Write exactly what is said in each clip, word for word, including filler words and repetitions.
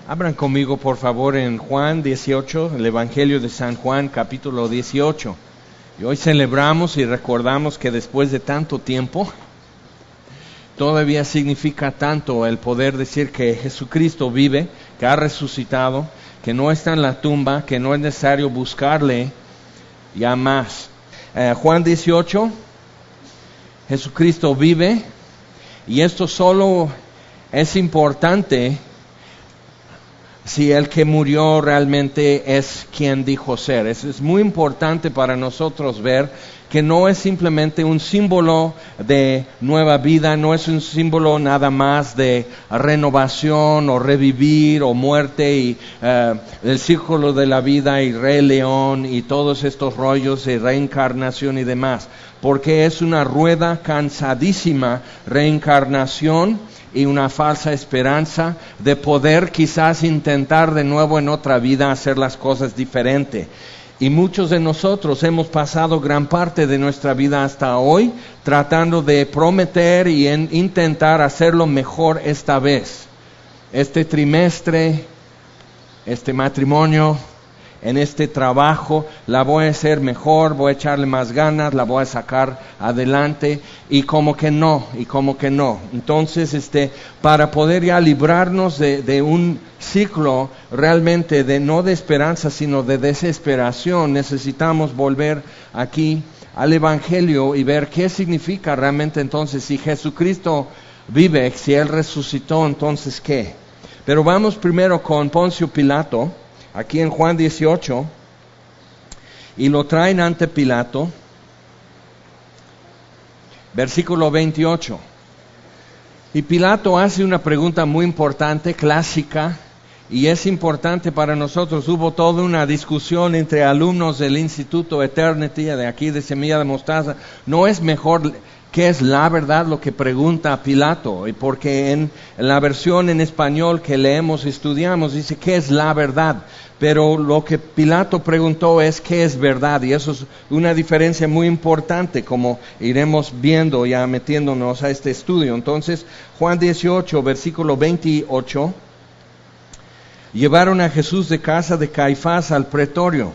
Abran conmigo, por favor, en Juan dieciocho, el Evangelio de San Juan, capítulo dieciocho. Y hoy celebramos y recordamos que después de tanto tiempo, todavía significa tanto el poder decir que Jesucristo vive, que ha resucitado, que no está en la tumba, que no es necesario buscarle ya más. Eh, Juan dieciocho, Jesucristo vive, y esto solo es importante si el que murió realmente es quien dijo ser. Es, es muy importante para nosotros ver que no es simplemente un símbolo de nueva vida, no es un símbolo nada más de renovación o revivir o muerte y uh, el círculo de la vida y Rey León y todos estos rollos de reencarnación y demás, porque es una rueda cansadísima, reencarnación y una falsa esperanza de poder quizás intentar de nuevo en otra vida hacer las cosas diferente. Y muchos de nosotros hemos pasado gran parte de nuestra vida hasta hoy tratando de prometer y en, intentar hacerlo mejor esta vez. Este trimestre, este matrimonio, en este trabajo, la voy a hacer mejor, voy a echarle más ganas, la voy a sacar adelante, y como que no, y como que no. Entonces, este, para poder ya librarnos de, de un ciclo realmente de no de esperanza, sino de desesperación, necesitamos volver aquí al Evangelio y ver qué significa realmente entonces, si Jesucristo vive, si Él resucitó, entonces ¿qué? Pero vamos primero con Poncio Pilato, aquí en Juan dieciocho, y lo traen ante Pilato, versículo veintiocho. Y Pilato hace una pregunta muy importante, clásica, y es importante para nosotros. Hubo toda una discusión entre alumnos del Instituto Eternity, de aquí de Semilla de Mostaza. ¿No es mejor qué es la verdad? Lo que pregunta Pilato, y porque en la versión en español que leemos y estudiamos dice ¿qué es la verdad? Pero lo que Pilato preguntó es ¿qué es verdad? Y eso es una diferencia muy importante, como iremos viendo ya metiéndonos a este estudio. Entonces, Juan dieciocho, versículo veintiocho, llevaron a Jesús de casa de Caifás al pretorio.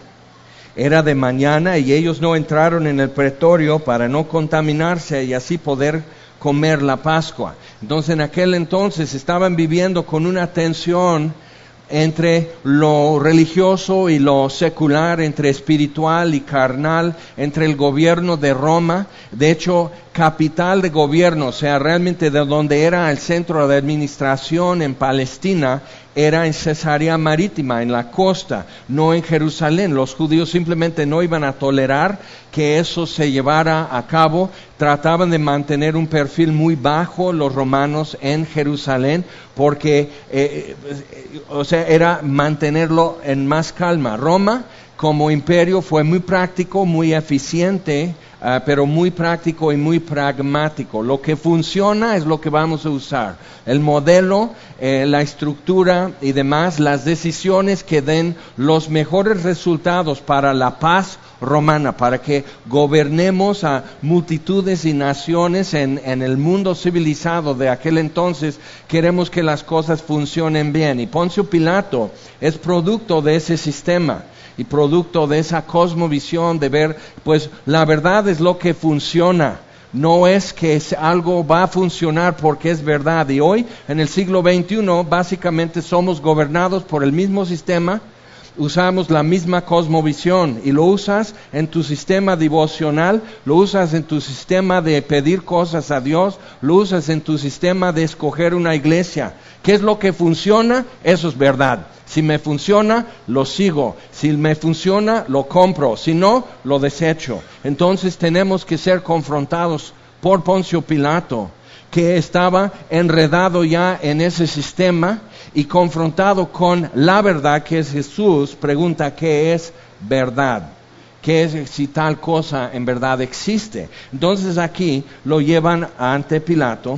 Era de mañana y ellos no entraron en el pretorio para no contaminarse y así poder comer la Pascua. Entonces, en aquel entonces estaban viviendo con una tensión entre lo religioso y lo secular, entre espiritual y carnal, entre el gobierno de Roma, de hecho, capital de gobierno, o sea, realmente de donde era el centro de administración en Palestina, era en Cesarea Marítima, en la costa, no en Jerusalén. Los judíos simplemente no iban a tolerar que eso se llevara a cabo. Trataban de mantener un perfil muy bajo los romanos en Jerusalén, porque, eh, eh, o sea, era mantenerlo en más calma. Roma, como imperio, fue muy práctico, muy eficiente, Uh, pero muy práctico y muy pragmático. Lo que funciona es lo que vamos a usar. El modelo, eh, la estructura y demás, las decisiones que den los mejores resultados para la paz romana, para que gobernemos a multitudes y naciones en, en el mundo civilizado de aquel entonces. Queremos que las cosas funcionen bien. Y Poncio Pilato es producto de ese sistema y producto de esa cosmovisión de ver, pues la verdad es lo que funciona, no es que algo va a funcionar porque es verdad. Y hoy, en el siglo veintiuno, básicamente somos gobernados por el mismo sistema, usamos la misma cosmovisión y lo usas en tu sistema devocional, lo usas en tu sistema de pedir cosas a Dios, lo usas en tu sistema de escoger una iglesia. ¿Qué es lo que funciona? Eso es verdad. Si me funciona, lo sigo. Si me funciona, lo compro. Si no, lo desecho. Entonces tenemos que ser confrontados por Poncio Pilato, que estaba enredado ya en ese sistema y confrontado con la verdad que es Jesús. Pregunta ¿qué es verdad? ¿Qué es si tal cosa en verdad existe? Entonces aquí lo llevan ante Pilato.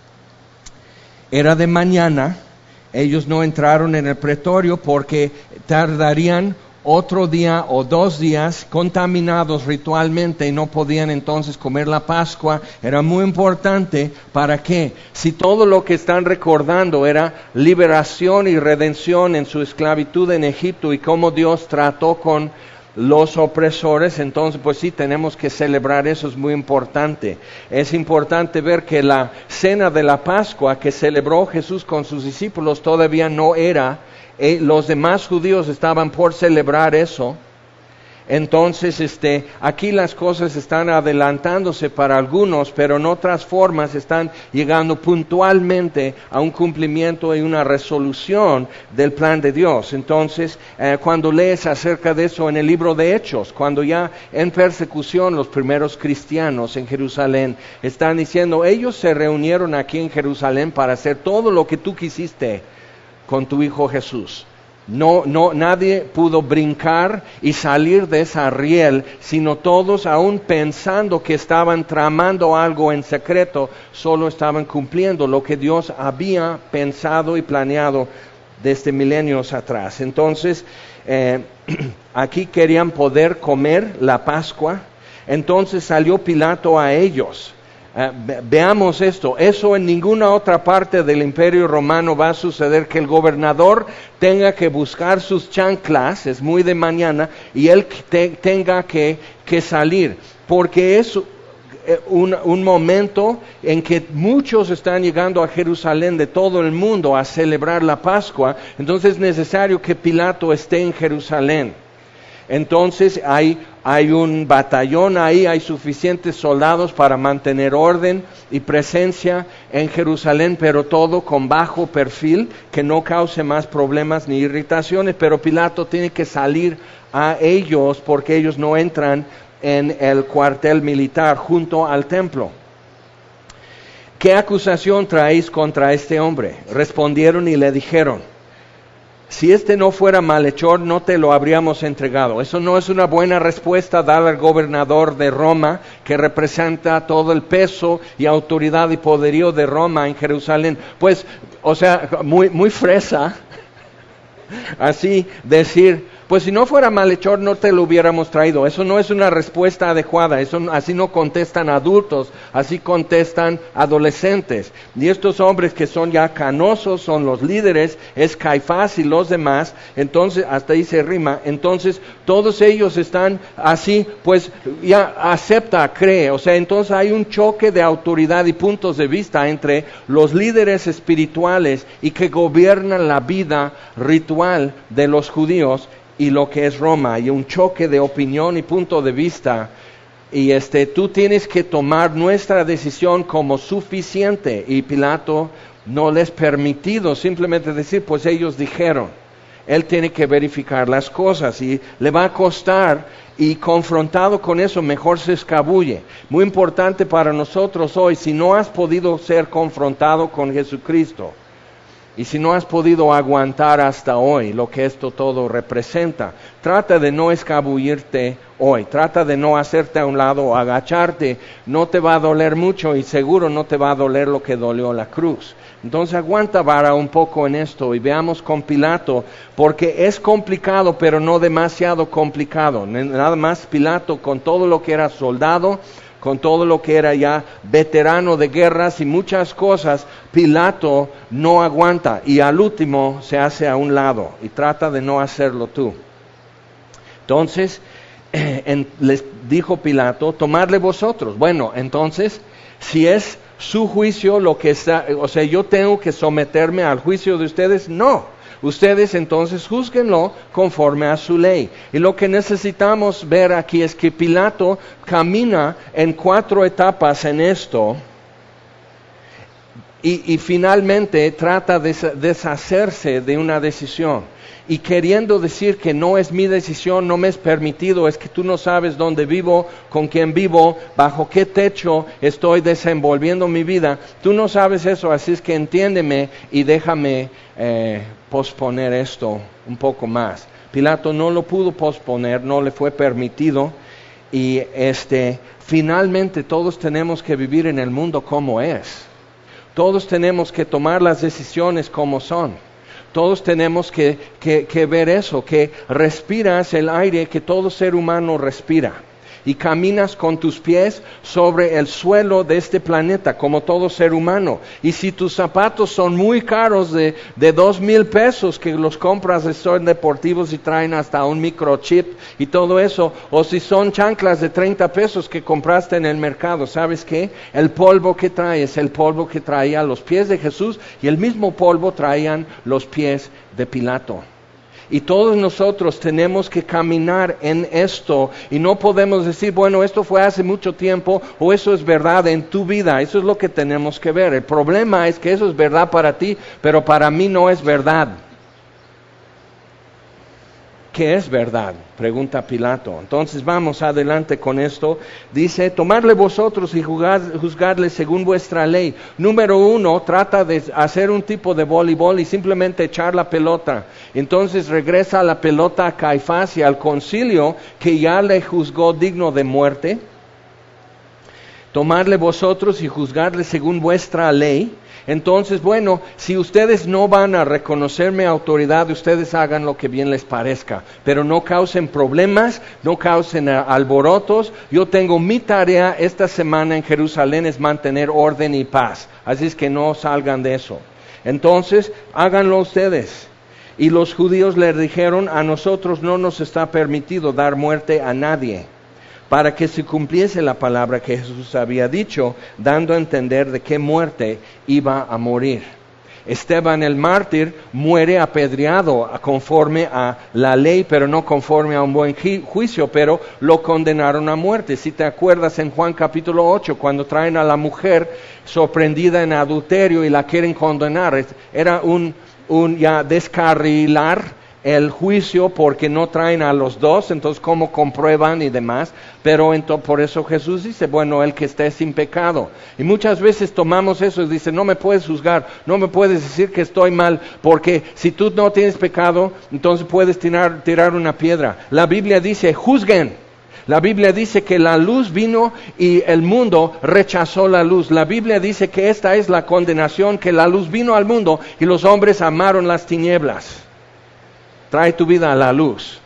Era de mañana. Ellos no entraron en el pretorio porque tardarían otro día o dos días contaminados ritualmente y no podían entonces comer la Pascua. Era muy importante. ¿Para qué? Si todo lo que están recordando era liberación y redención en su esclavitud en Egipto y cómo Dios trató con los opresores, entonces pues sí tenemos que celebrar eso, es muy importante. Es importante ver que la cena de la Pascua que celebró Jesús con sus discípulos todavía no era, eh, los demás judíos estaban por celebrar eso. Entonces, este, aquí las cosas están adelantándose para algunos, pero en otras formas están llegando puntualmente a un cumplimiento y una resolución del plan de Dios. Entonces, eh, cuando lees acerca de eso en el libro de Hechos, cuando ya en persecución los primeros cristianos en Jerusalén están diciendo, ellos se reunieron aquí en Jerusalén para hacer todo lo que tú quisiste con tu Hijo Jesús. No, no, nadie pudo brincar y salir de esa riel, sino todos, aún pensando que estaban tramando algo en secreto, solo estaban cumpliendo lo que Dios había pensado y planeado desde milenios atrás. Entonces, eh, aquí querían poder comer la Pascua, entonces salió Pilato a ellos. Uh, ve- veamos esto, eso en ninguna otra parte del Imperio Romano va a suceder, que el gobernador tenga que buscar sus chanclas, es muy de mañana, y él te- tenga que, que salir, porque es un, un momento en que muchos están llegando a Jerusalén de todo el mundo a celebrar la Pascua, entonces es necesario que Pilato esté en Jerusalén. Entonces hay, hay un batallón ahí, hay suficientes soldados para mantener orden y presencia en Jerusalén, pero todo con bajo perfil, que no cause más problemas ni irritaciones, pero Pilato tiene que salir a ellos porque ellos no entran en el cuartel militar junto al templo. ¿Qué acusación traéis contra este hombre? Respondieron y le dijeron, si este no fuera malhechor, no te lo habríamos entregado. Eso no es una buena respuesta dada al gobernador de Roma, que representa todo el peso y autoridad y poderío de Roma en Jerusalén. Pues, o sea, muy, muy fresa, así decir, pues si no fuera malhechor no te lo hubiéramos traído. Eso no es una respuesta adecuada, eso, así no contestan adultos, así contestan adolescentes. Y estos hombres que son ya canosos, son los líderes, es Caifás y los demás, entonces hasta ahí se rima, entonces todos ellos están así, pues ya acepta, cree, o sea, entonces hay un choque de autoridad y puntos de vista entre los líderes espirituales y que gobiernan la vida ritual de los judíos y lo que es Roma, y un choque de opinión y punto de vista, y este, tú tienes que tomar nuestra decisión como suficiente, y Pilato no les permitido simplemente decir, pues ellos dijeron. Él tiene que verificar las cosas, y le va a costar, y confrontado con eso, mejor se escabulle. Muy importante para nosotros hoy, si no has podido ser confrontado con Jesucristo, y si no has podido aguantar hasta hoy lo que esto todo representa, trata de no escabullirte hoy, trata de no hacerte a un lado o agacharte, no te va a doler mucho y seguro no te va a doler lo que dolió la cruz. Entonces aguanta vara un poco en esto y veamos con Pilato, porque es complicado pero no demasiado complicado. Nada más Pilato, con todo lo que era soldado, con todo lo que era ya veterano de guerras y muchas cosas, Pilato no aguanta y al último se hace a un lado y trata de no hacerlo tú. Entonces eh, en, les dijo Pilato, tomadle vosotros. Bueno, entonces, si es su juicio lo que está, o sea, yo tengo que someterme al juicio de ustedes, no. Ustedes entonces júzguenlo conforme a su ley. Y lo que necesitamos ver aquí es que Pilato camina en cuatro etapas en esto y, y finalmente trata de deshacerse de una decisión. Y queriendo decir que no es mi decisión, no me es permitido, es que tú no sabes dónde vivo, con quién vivo, bajo qué techo estoy desenvolviendo mi vida. Tú no sabes eso, así es que entiéndeme y déjame eh, posponer esto un poco más. Pilato no lo pudo posponer, no le fue permitido. Y este, finalmente todos tenemos que vivir en el mundo como es. Todos tenemos que tomar las decisiones como son. Todos tenemos que, que, que ver eso, que respiras el aire que todo ser humano respira. Y caminas con tus pies sobre el suelo de este planeta, como todo ser humano. Y si tus zapatos son muy caros, de, de dos mil pesos, que los compras, son deportivos y traen hasta un microchip y todo eso, o si son chanclas de treinta pesos que compraste en el mercado, ¿sabes qué? El polvo que trae es el polvo que traía los pies de Jesús, y el mismo polvo traían los pies de Pilato. Y todos nosotros tenemos que caminar en esto, y no podemos decir, bueno, esto fue hace mucho tiempo, o eso es verdad en tu vida. Eso es lo que tenemos que ver. El problema es que eso es verdad para ti, pero para mí no es verdad. ¿Qué es verdad?, pregunta Pilato. Entonces vamos adelante con esto. Dice, tomadle vosotros y juzgad, juzgadle según vuestra ley. Número uno, trata de hacer un tipo de voleibol y simplemente echar la pelota. Entonces regresa la pelota a Caifás y al concilio, que ya le juzgó digno de muerte. Tomadle vosotros y juzgadle según vuestra ley. Entonces, bueno, si ustedes no van a reconocer mi autoridad, ustedes hagan lo que bien les parezca, pero no causen problemas, no causen alborotos. Yo tengo mi tarea esta semana en Jerusalén, es mantener orden y paz, así es que no salgan de eso. Entonces, háganlo ustedes. Y los judíos le dijeron, a nosotros no nos está permitido dar muerte a nadie, para que se cumpliese la palabra que Jesús había dicho, dando a entender de qué muerte iba a morir. Esteban el mártir muere apedreado conforme a la ley, pero no conforme a un buen juicio, pero lo condenaron a muerte. Si te acuerdas en Juan capítulo ocho, cuando traen a la mujer sorprendida en adulterio y la quieren condenar, era un, un ya descarrilar el juicio, porque no traen a los dos, entonces cómo comprueban y demás. Pero entonces, por eso Jesús dice, bueno, el que esté sin pecado. Y muchas veces tomamos eso y dice, no me puedes juzgar, no me puedes decir que estoy mal, porque si tú no tienes pecado, entonces puedes tirar, tirar una piedra. La Biblia dice, juzguen. La Biblia dice que la luz vino y el mundo rechazó la luz. La Biblia dice que esta es la condenación, que la luz vino al mundo y los hombres amaron las tinieblas. Trae tu vida a la luz.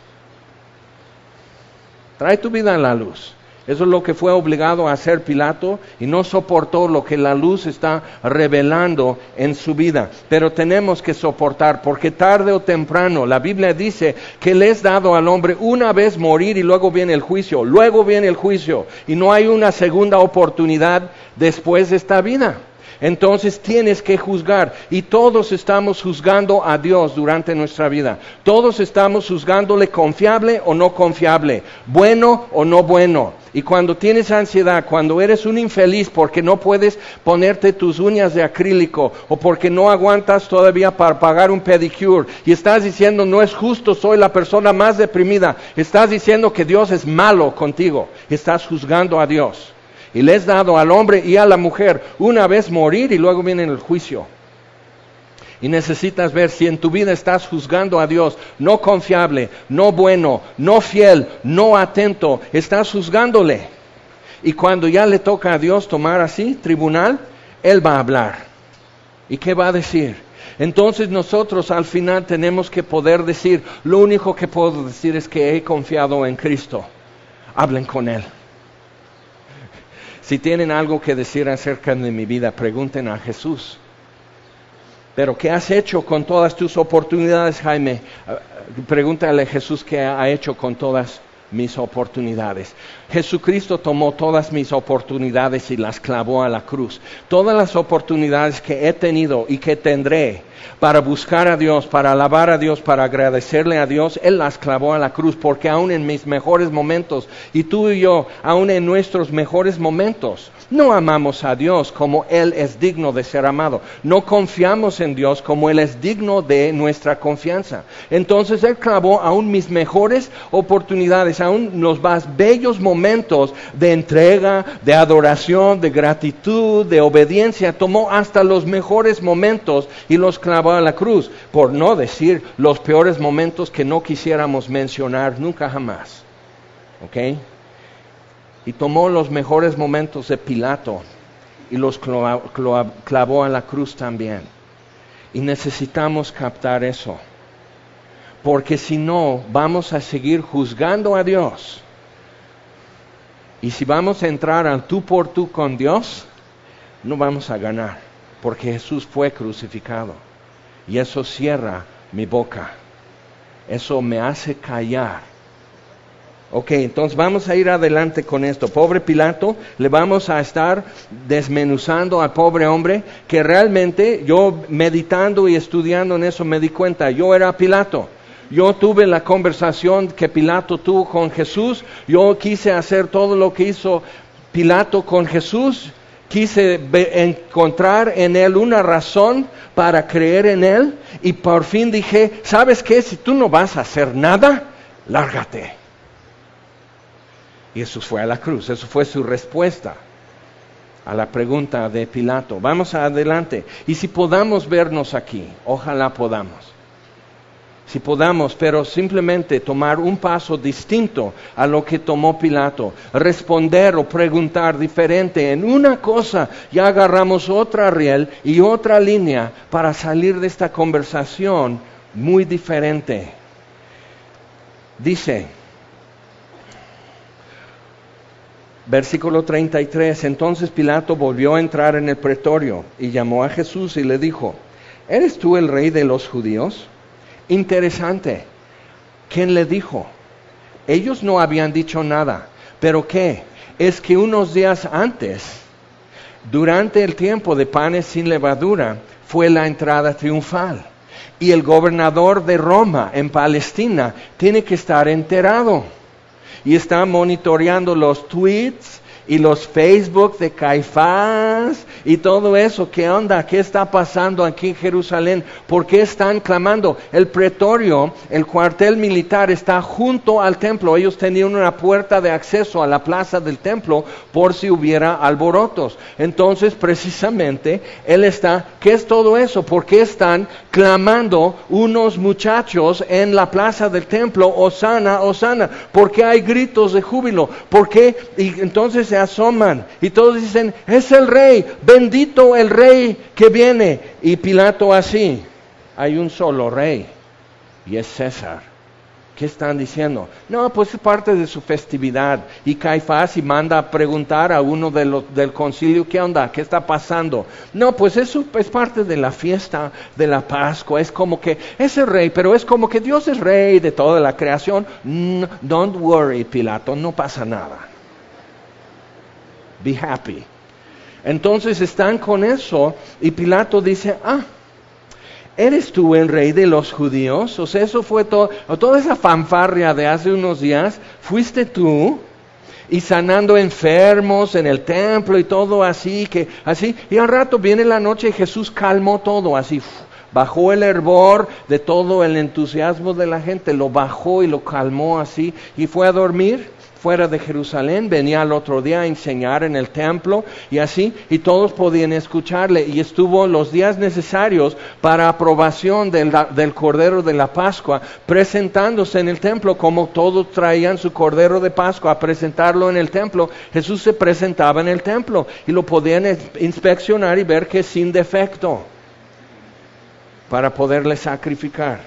Trae tu vida a la luz. Eso es lo que fue obligado a hacer Pilato, y no soportó lo que la luz está revelando en su vida. Pero tenemos que soportar, porque tarde o temprano la Biblia dice que le es dado al hombre una vez morir y luego viene el juicio. Luego viene el juicio y no hay una segunda oportunidad después de esta vida. Entonces tienes que juzgar, y todos estamos juzgando a Dios durante nuestra vida. Todos estamos juzgándole confiable o no confiable, bueno o no bueno. Y cuando tienes ansiedad, cuando eres un infeliz porque no puedes ponerte tus uñas de acrílico, o porque no aguantas todavía para pagar un pedicure, y estás diciendo, no es justo, soy la persona más deprimida, estás diciendo que Dios es malo contigo, estás juzgando a Dios. Y le has dado al hombre y a la mujer una vez morir y luego viene el juicio. Y necesitas ver si en tu vida estás juzgando a Dios, no confiable, no bueno, no fiel, no atento, estás juzgándole. Y cuando ya le toca a Dios tomar así tribunal, Él va a hablar. ¿Y qué va a decir? Entonces nosotros al final tenemos que poder decir, lo único que puedo decir es que he confiado en Cristo. Hablen con Él. Si tienen algo que decir acerca de mi vida, pregunten a Jesús. Pero ¿qué has hecho con todas tus oportunidades, Jaime? Pregúntale a Jesús qué ha hecho con todas mis oportunidades. Jesucristo tomó todas mis oportunidades y las clavó a la cruz. Todas las oportunidades que he tenido y que tendré para buscar a Dios, para alabar a Dios, para agradecerle a Dios, Él las clavó a la cruz, porque aún en mis mejores momentos, y tú y yo, aún en nuestros mejores momentos, no amamos a Dios como Él es digno de ser amado. No confiamos en Dios como Él es digno de nuestra confianza. Entonces Él clavó aún mis mejores oportunidades, aún los más bellos momentos de entrega, de adoración, de gratitud, de obediencia. Tomó hasta los mejores momentos y los clavó a la cruz, por no decir los peores momentos que no quisiéramos mencionar nunca jamás. ¿Ok? Y tomó los mejores momentos de Pilato y los clavó a la cruz también. Y necesitamos captar eso. Porque si no, vamos a seguir juzgando a Dios. Y si vamos a entrar al tú por tú con Dios, no vamos a ganar. Porque Jesús fue crucificado. Y eso cierra mi boca. Eso me hace callar. Ok, entonces vamos a ir adelante con esto. Pobre Pilato, le vamos a estar desmenuzando al pobre hombre, que realmente yo meditando y estudiando en eso me di cuenta, yo era Pilato. Yo tuve la conversación que Pilato tuvo con Jesús, yo quise hacer todo lo que hizo Pilato con Jesús, quise encontrar en él una razón para creer en él, y por fin dije, ¿sabes qué? Si tú no vas a hacer nada, lárgate. Y Jesús fue a la cruz, eso fue su respuesta a la pregunta de Pilato. Vamos adelante. Y si podamos vernos aquí, ojalá podamos. Si podamos, pero simplemente tomar un paso distinto a lo que tomó Pilato, responder o preguntar diferente en una cosa, ya agarramos otra riel y otra línea para salir de esta conversación muy diferente. Dice, versículo treinta y tres, entonces Pilato volvió a entrar en el pretorio y llamó a Jesús y le dijo, ¿eres tú el rey de los judíos? Interesante. ¿Quién le dijo? Ellos no habían dicho nada. ¿Pero qué? Es que unos días antes, durante el tiempo de panes sin levadura, fue la entrada triunfal. Y el gobernador de Roma en Palestina tiene que estar enterado. Y está monitoreando los tweets y los Facebook de Caifás y todo eso. ¿Qué onda? ¿Qué está pasando aquí en Jerusalén? ¿Por qué están clamando? El pretorio, el cuartel militar está junto al templo. Ellos tenían una puerta de acceso a la plaza del templo por si hubiera alborotos. Entonces, precisamente, él está, ¿qué es todo eso? ¿Por qué están clamando unos muchachos en la plaza del templo? Hosana, Hosana. ¿Por qué hay gritos de júbilo? ¿Por qué? Y entonces se asoman y todos dicen, es el rey, bendito el rey que viene. Y Pilato así, hay un solo rey y es César. ¿Qué están diciendo? No, pues es parte de su festividad. Y Caifás y manda a preguntar a uno de los, del concilio, ¿qué onda? ¿Qué está pasando? No, pues eso es parte de la fiesta de la Pascua. Es como que es el rey, pero es como que Dios es rey de toda la creación. No, don't worry, Pilato, no pasa nada. Be happy. Entonces están con eso y Pilato dice, ah, ¿eres tú el rey de los judíos? O sea, eso fue todo, toda esa fanfarria de hace unos días, fuiste tú y sanando enfermos en el templo y todo así, que así, y al rato viene la noche y Jesús calmó todo así, bajó el hervor de todo el entusiasmo de la gente, lo bajó y lo calmó así y fue a dormir fuera de Jerusalén, venía al otro día a enseñar en el templo y así, y todos podían escucharle, y estuvo los días necesarios para aprobación del, del Cordero de la Pascua, presentándose en el templo, como todos traían su Cordero de Pascua a presentarlo en el templo. Jesús se presentaba en el templo, y lo podían inspeccionar y ver que es sin defecto, para poderle sacrificar.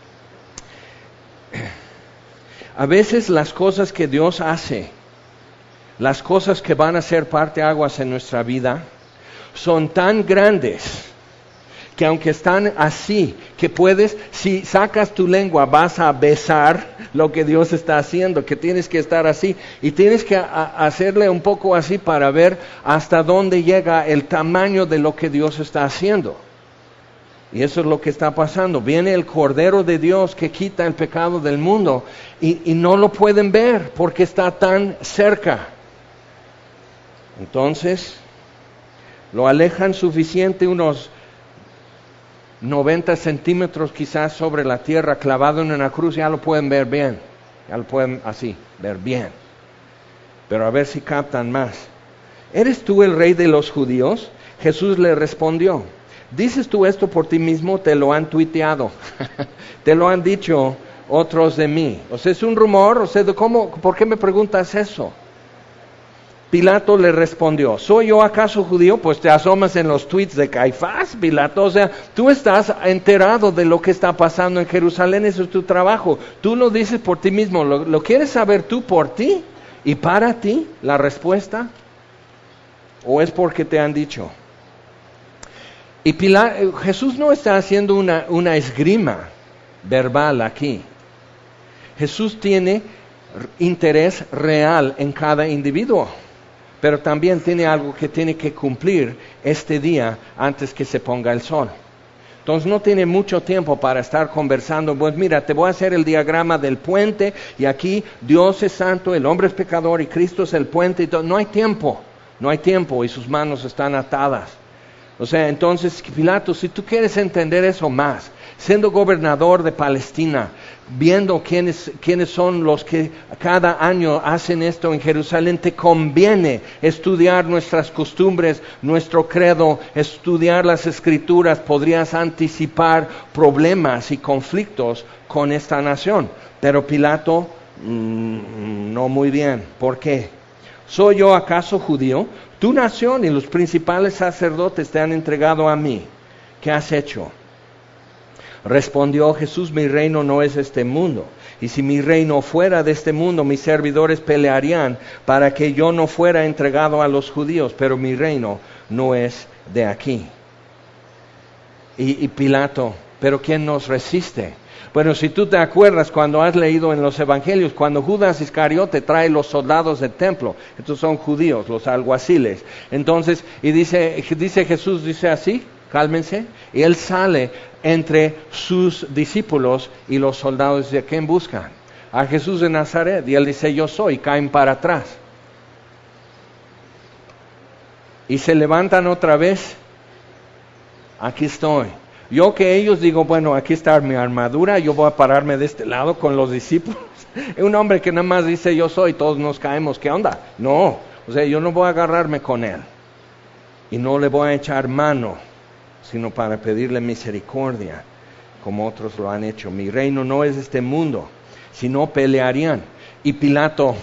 A veces las cosas que Dios hace, las cosas que van a ser parteaguas en nuestra vida, son tan grandes que aunque están así, que puedes, si sacas tu lengua, vas a besar lo que Dios está haciendo, que tienes que estar así, y tienes que a, hacerle un poco así para ver hasta dónde llega el tamaño de lo que Dios está haciendo. Y eso es lo que está pasando. Viene el Cordero de Dios que quita el pecado del mundo y, y no lo pueden ver porque está tan cerca. Entonces, lo alejan suficiente, unos noventa centímetros quizás sobre la tierra, clavado en una cruz, ya lo pueden ver bien. Ya lo pueden así, ver bien. Pero a ver si captan más. ¿Eres tú el rey de los judíos? Jesús le respondió, ¿dices tú esto por ti mismo? Te lo han tuiteado, te lo han dicho otros de mí. O sea, es un rumor, o sea, ¿cómo, ¿por qué me preguntas eso? Pilato le respondió, ¿soy yo acaso judío? Pues te asomas en los tweets de Caifás, Pilato. O sea, tú estás enterado de lo que está pasando en Jerusalén, eso es tu trabajo. Tú lo dices por ti mismo, ¿lo, lo quieres saber tú por ti? ¿Y para ti la respuesta? ¿O es porque te han dicho? Y Pilato, Jesús no está haciendo una, una esgrima verbal aquí. Jesús tiene interés real en cada individuo, pero también tiene algo que tiene que cumplir este día antes que se ponga el sol. Entonces no tiene mucho tiempo para estar conversando. Pues mira, te voy a hacer el diagrama del puente y aquí Dios es santo, el hombre es pecador y Cristo es el puente. Y todo. No hay tiempo, no hay tiempo y sus manos están atadas. O sea, entonces Pilato, si tú quieres entender eso más, siendo gobernador de Palestina, viendo quiénes, quiénes son los que cada año hacen esto en Jerusalén, te conviene estudiar nuestras costumbres, nuestro credo, estudiar las escrituras, podrías anticipar problemas y conflictos con esta nación. Pero Pilato, mmm, no muy bien. ¿Por qué? ¿Soy yo acaso judío? Tu nación y los principales sacerdotes te han entregado a mí. ¿Qué has hecho? Respondió Jesús, mi reino no es este mundo. Y si mi reino fuera de este mundo, mis servidores pelearían para que yo no fuera entregado a los judíos. Pero mi reino no es de aquí. Y, y Pilato, ¿pero quién nos resiste? Bueno, si tú te acuerdas cuando has leído en los evangelios, cuando Judas Iscariote trae los soldados del templo, estos son judíos, los alguaciles. Entonces, y dice, dice Jesús, dice así, cálmense, y él sale entre sus discípulos y los soldados. ¿De quién buscan? A Jesús de Nazaret. Y él dice, yo soy, caen para atrás. Y se levantan otra vez, aquí estoy. Yo que ellos digo, bueno, aquí está mi armadura, yo voy a pararme de este lado con los discípulos. Un hombre que nada más dice yo soy, todos nos caemos, ¿qué onda? No, o sea, yo no voy a agarrarme con él. Y no le voy a echar mano, sino para pedirle misericordia, como otros lo han hecho. Mi reino no es este mundo, sino pelearían. Y Pilato,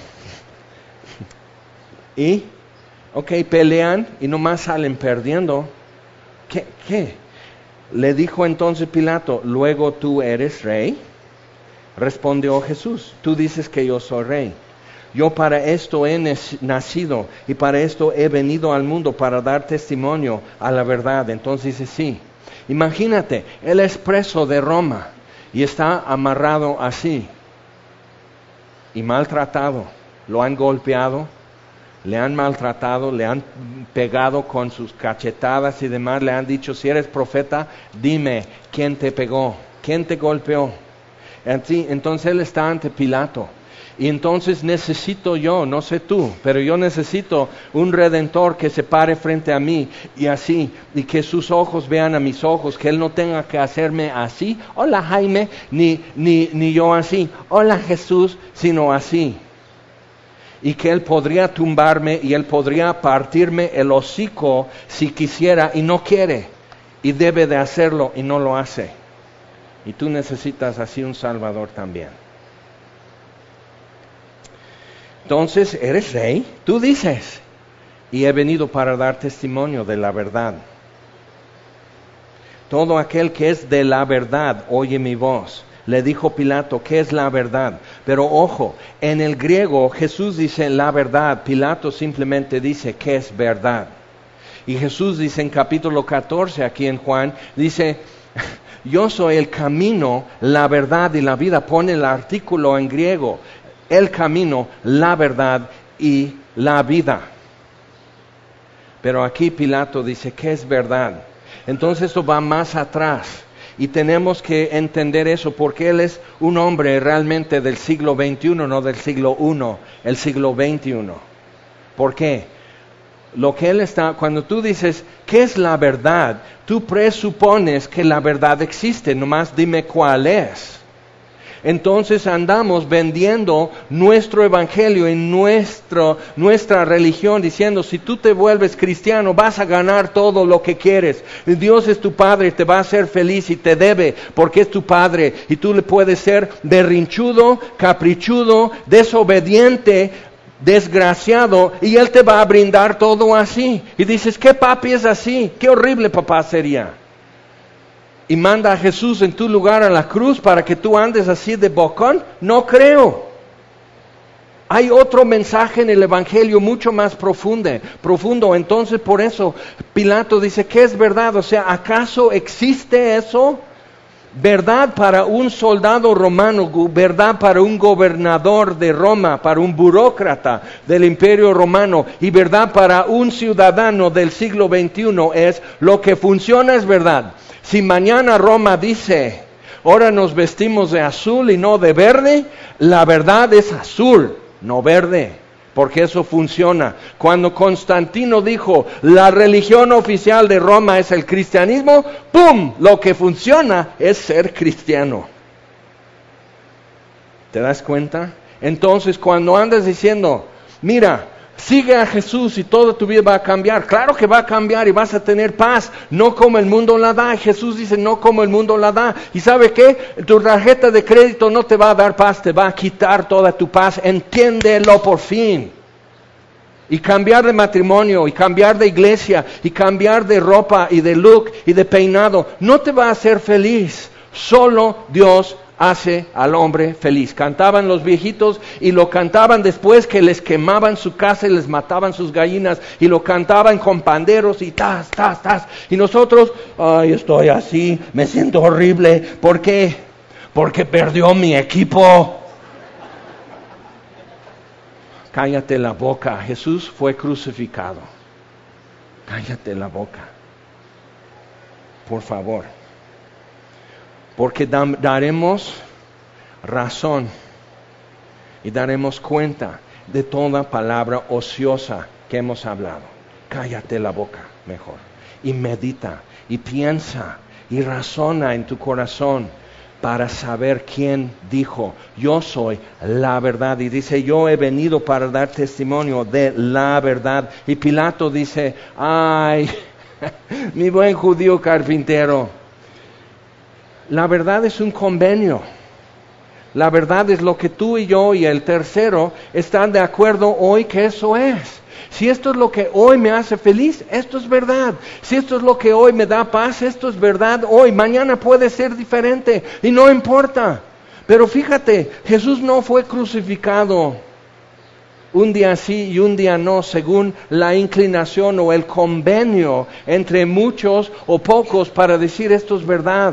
y, ok, pelean y nomás salen perdiendo. ¿Qué? ¿Qué? Le dijo entonces Pilato, ¿luego tú eres rey? Respondió Jesús, tú dices que yo soy rey. Yo para esto he nacido y para esto he venido al mundo, para dar testimonio a la verdad. Entonces dice, sí. Imagínate, él es preso de Roma y está amarrado así y maltratado. Lo han golpeado, le han maltratado, le han pegado con sus cachetadas y demás. Le han dicho, si eres profeta, dime quién te pegó, quién te golpeó. Entonces él está ante Pilato. Y entonces necesito yo, no sé tú, pero yo necesito un redentor que se pare frente a mí y así, y que sus ojos vean a mis ojos, que él no tenga que hacerme así, hola Jaime, ni, ni, ni yo así, hola Jesús, sino así. Y que él podría tumbarme y él podría partirme el hocico si quisiera y no quiere, y debe de hacerlo y no lo hace. Y tú necesitas así un Salvador también. Entonces, ¿eres rey? Tú dices, y he venido para dar testimonio de la verdad. Todo aquel que es de la verdad, oye mi voz. Le dijo Pilato, ¿qué es la verdad? Pero ojo, en el griego Jesús dice la verdad, Pilato simplemente dice, ¿qué es verdad? Y Jesús dice en capítulo catorce, aquí en Juan, dice, yo soy el camino, la verdad y la vida. Pone el artículo en griego, el camino, la verdad y la vida. Pero aquí Pilato dice, ¿qué es verdad? Entonces esto va más atrás. Y tenemos que entender eso, porque él es un hombre realmente del siglo veintiuno, no del siglo primero, el siglo veintiuno. ¿Por qué? Lo que él está, cuando tú dices, ¿qué es la verdad? Tú presupones que la verdad existe, nomás dime cuál es. Entonces andamos vendiendo nuestro evangelio y nuestro, nuestra religión, diciendo, si tú te vuelves cristiano vas a ganar todo lo que quieres. Dios es tu Padre, te va a hacer feliz y te debe porque es tu Padre. Y tú le puedes ser berrinchudo, caprichudo, desobediente, desgraciado, y Él te va a brindar todo así. Y dices, ¿qué papi es así? Qué horrible papá sería. Y manda a Jesús en tu lugar a la cruz para que tú andes así de bocón. No creo. Hay otro mensaje en el Evangelio mucho más profundo, profundo. Entonces por eso Pilato dice, ¿qué es verdad? O sea, ¿acaso existe eso? Verdad para un soldado romano, verdad para un gobernador de Roma, para un burócrata del Imperio Romano, y verdad para un ciudadano del siglo veintiuno es, lo que funciona es verdad. Si mañana Roma dice, ahora nos vestimos de azul y no de verde, la verdad es azul, no verde, porque eso funciona. Cuando Constantino dijo, la religión oficial de Roma es el cristianismo, ¡pum! Lo que funciona es ser cristiano. ¿Te das cuenta? Entonces, cuando andas diciendo, mira, sigue a Jesús y toda tu vida va a cambiar. Claro que va a cambiar y vas a tener paz, no como el mundo la da. Jesús dice, no como el mundo la da. ¿Y sabe qué? Tu tarjeta de crédito no te va a dar paz, te va a quitar toda tu paz. Entiéndelo por fin. Y cambiar de matrimonio, y cambiar de iglesia, y cambiar de ropa, y de look, y de peinado, no te va a hacer feliz. Solo Dios hace al hombre feliz. Cantaban los viejitos y lo cantaban después que les quemaban su casa y les mataban sus gallinas, y lo cantaban con panderos y tas, tas, tas. Y nosotros, ay, estoy así, me siento horrible. ¿Por qué? Porque perdió mi equipo. Cállate la boca, Jesús fue crucificado. Cállate la boca, por favor. Porque daremos razón y daremos cuenta de toda palabra ociosa que hemos hablado. Cállate la boca mejor y medita y piensa y razona en tu corazón para saber quién dijo, yo soy la verdad. Y dice, yo he venido para dar testimonio de la verdad. Y Pilato dice, ay, mi buen judío carpintero, la verdad es un convenio. La verdad es lo que tú y yo y el tercero están de acuerdo hoy que eso es. Si esto es lo que hoy me hace feliz, esto es verdad. Si esto es lo que hoy me da paz, esto es verdad hoy. Mañana puede ser diferente y no importa. Pero fíjate, Jesús no fue crucificado un día sí y un día no, según la inclinación o el convenio entre muchos o pocos para decir esto es verdad.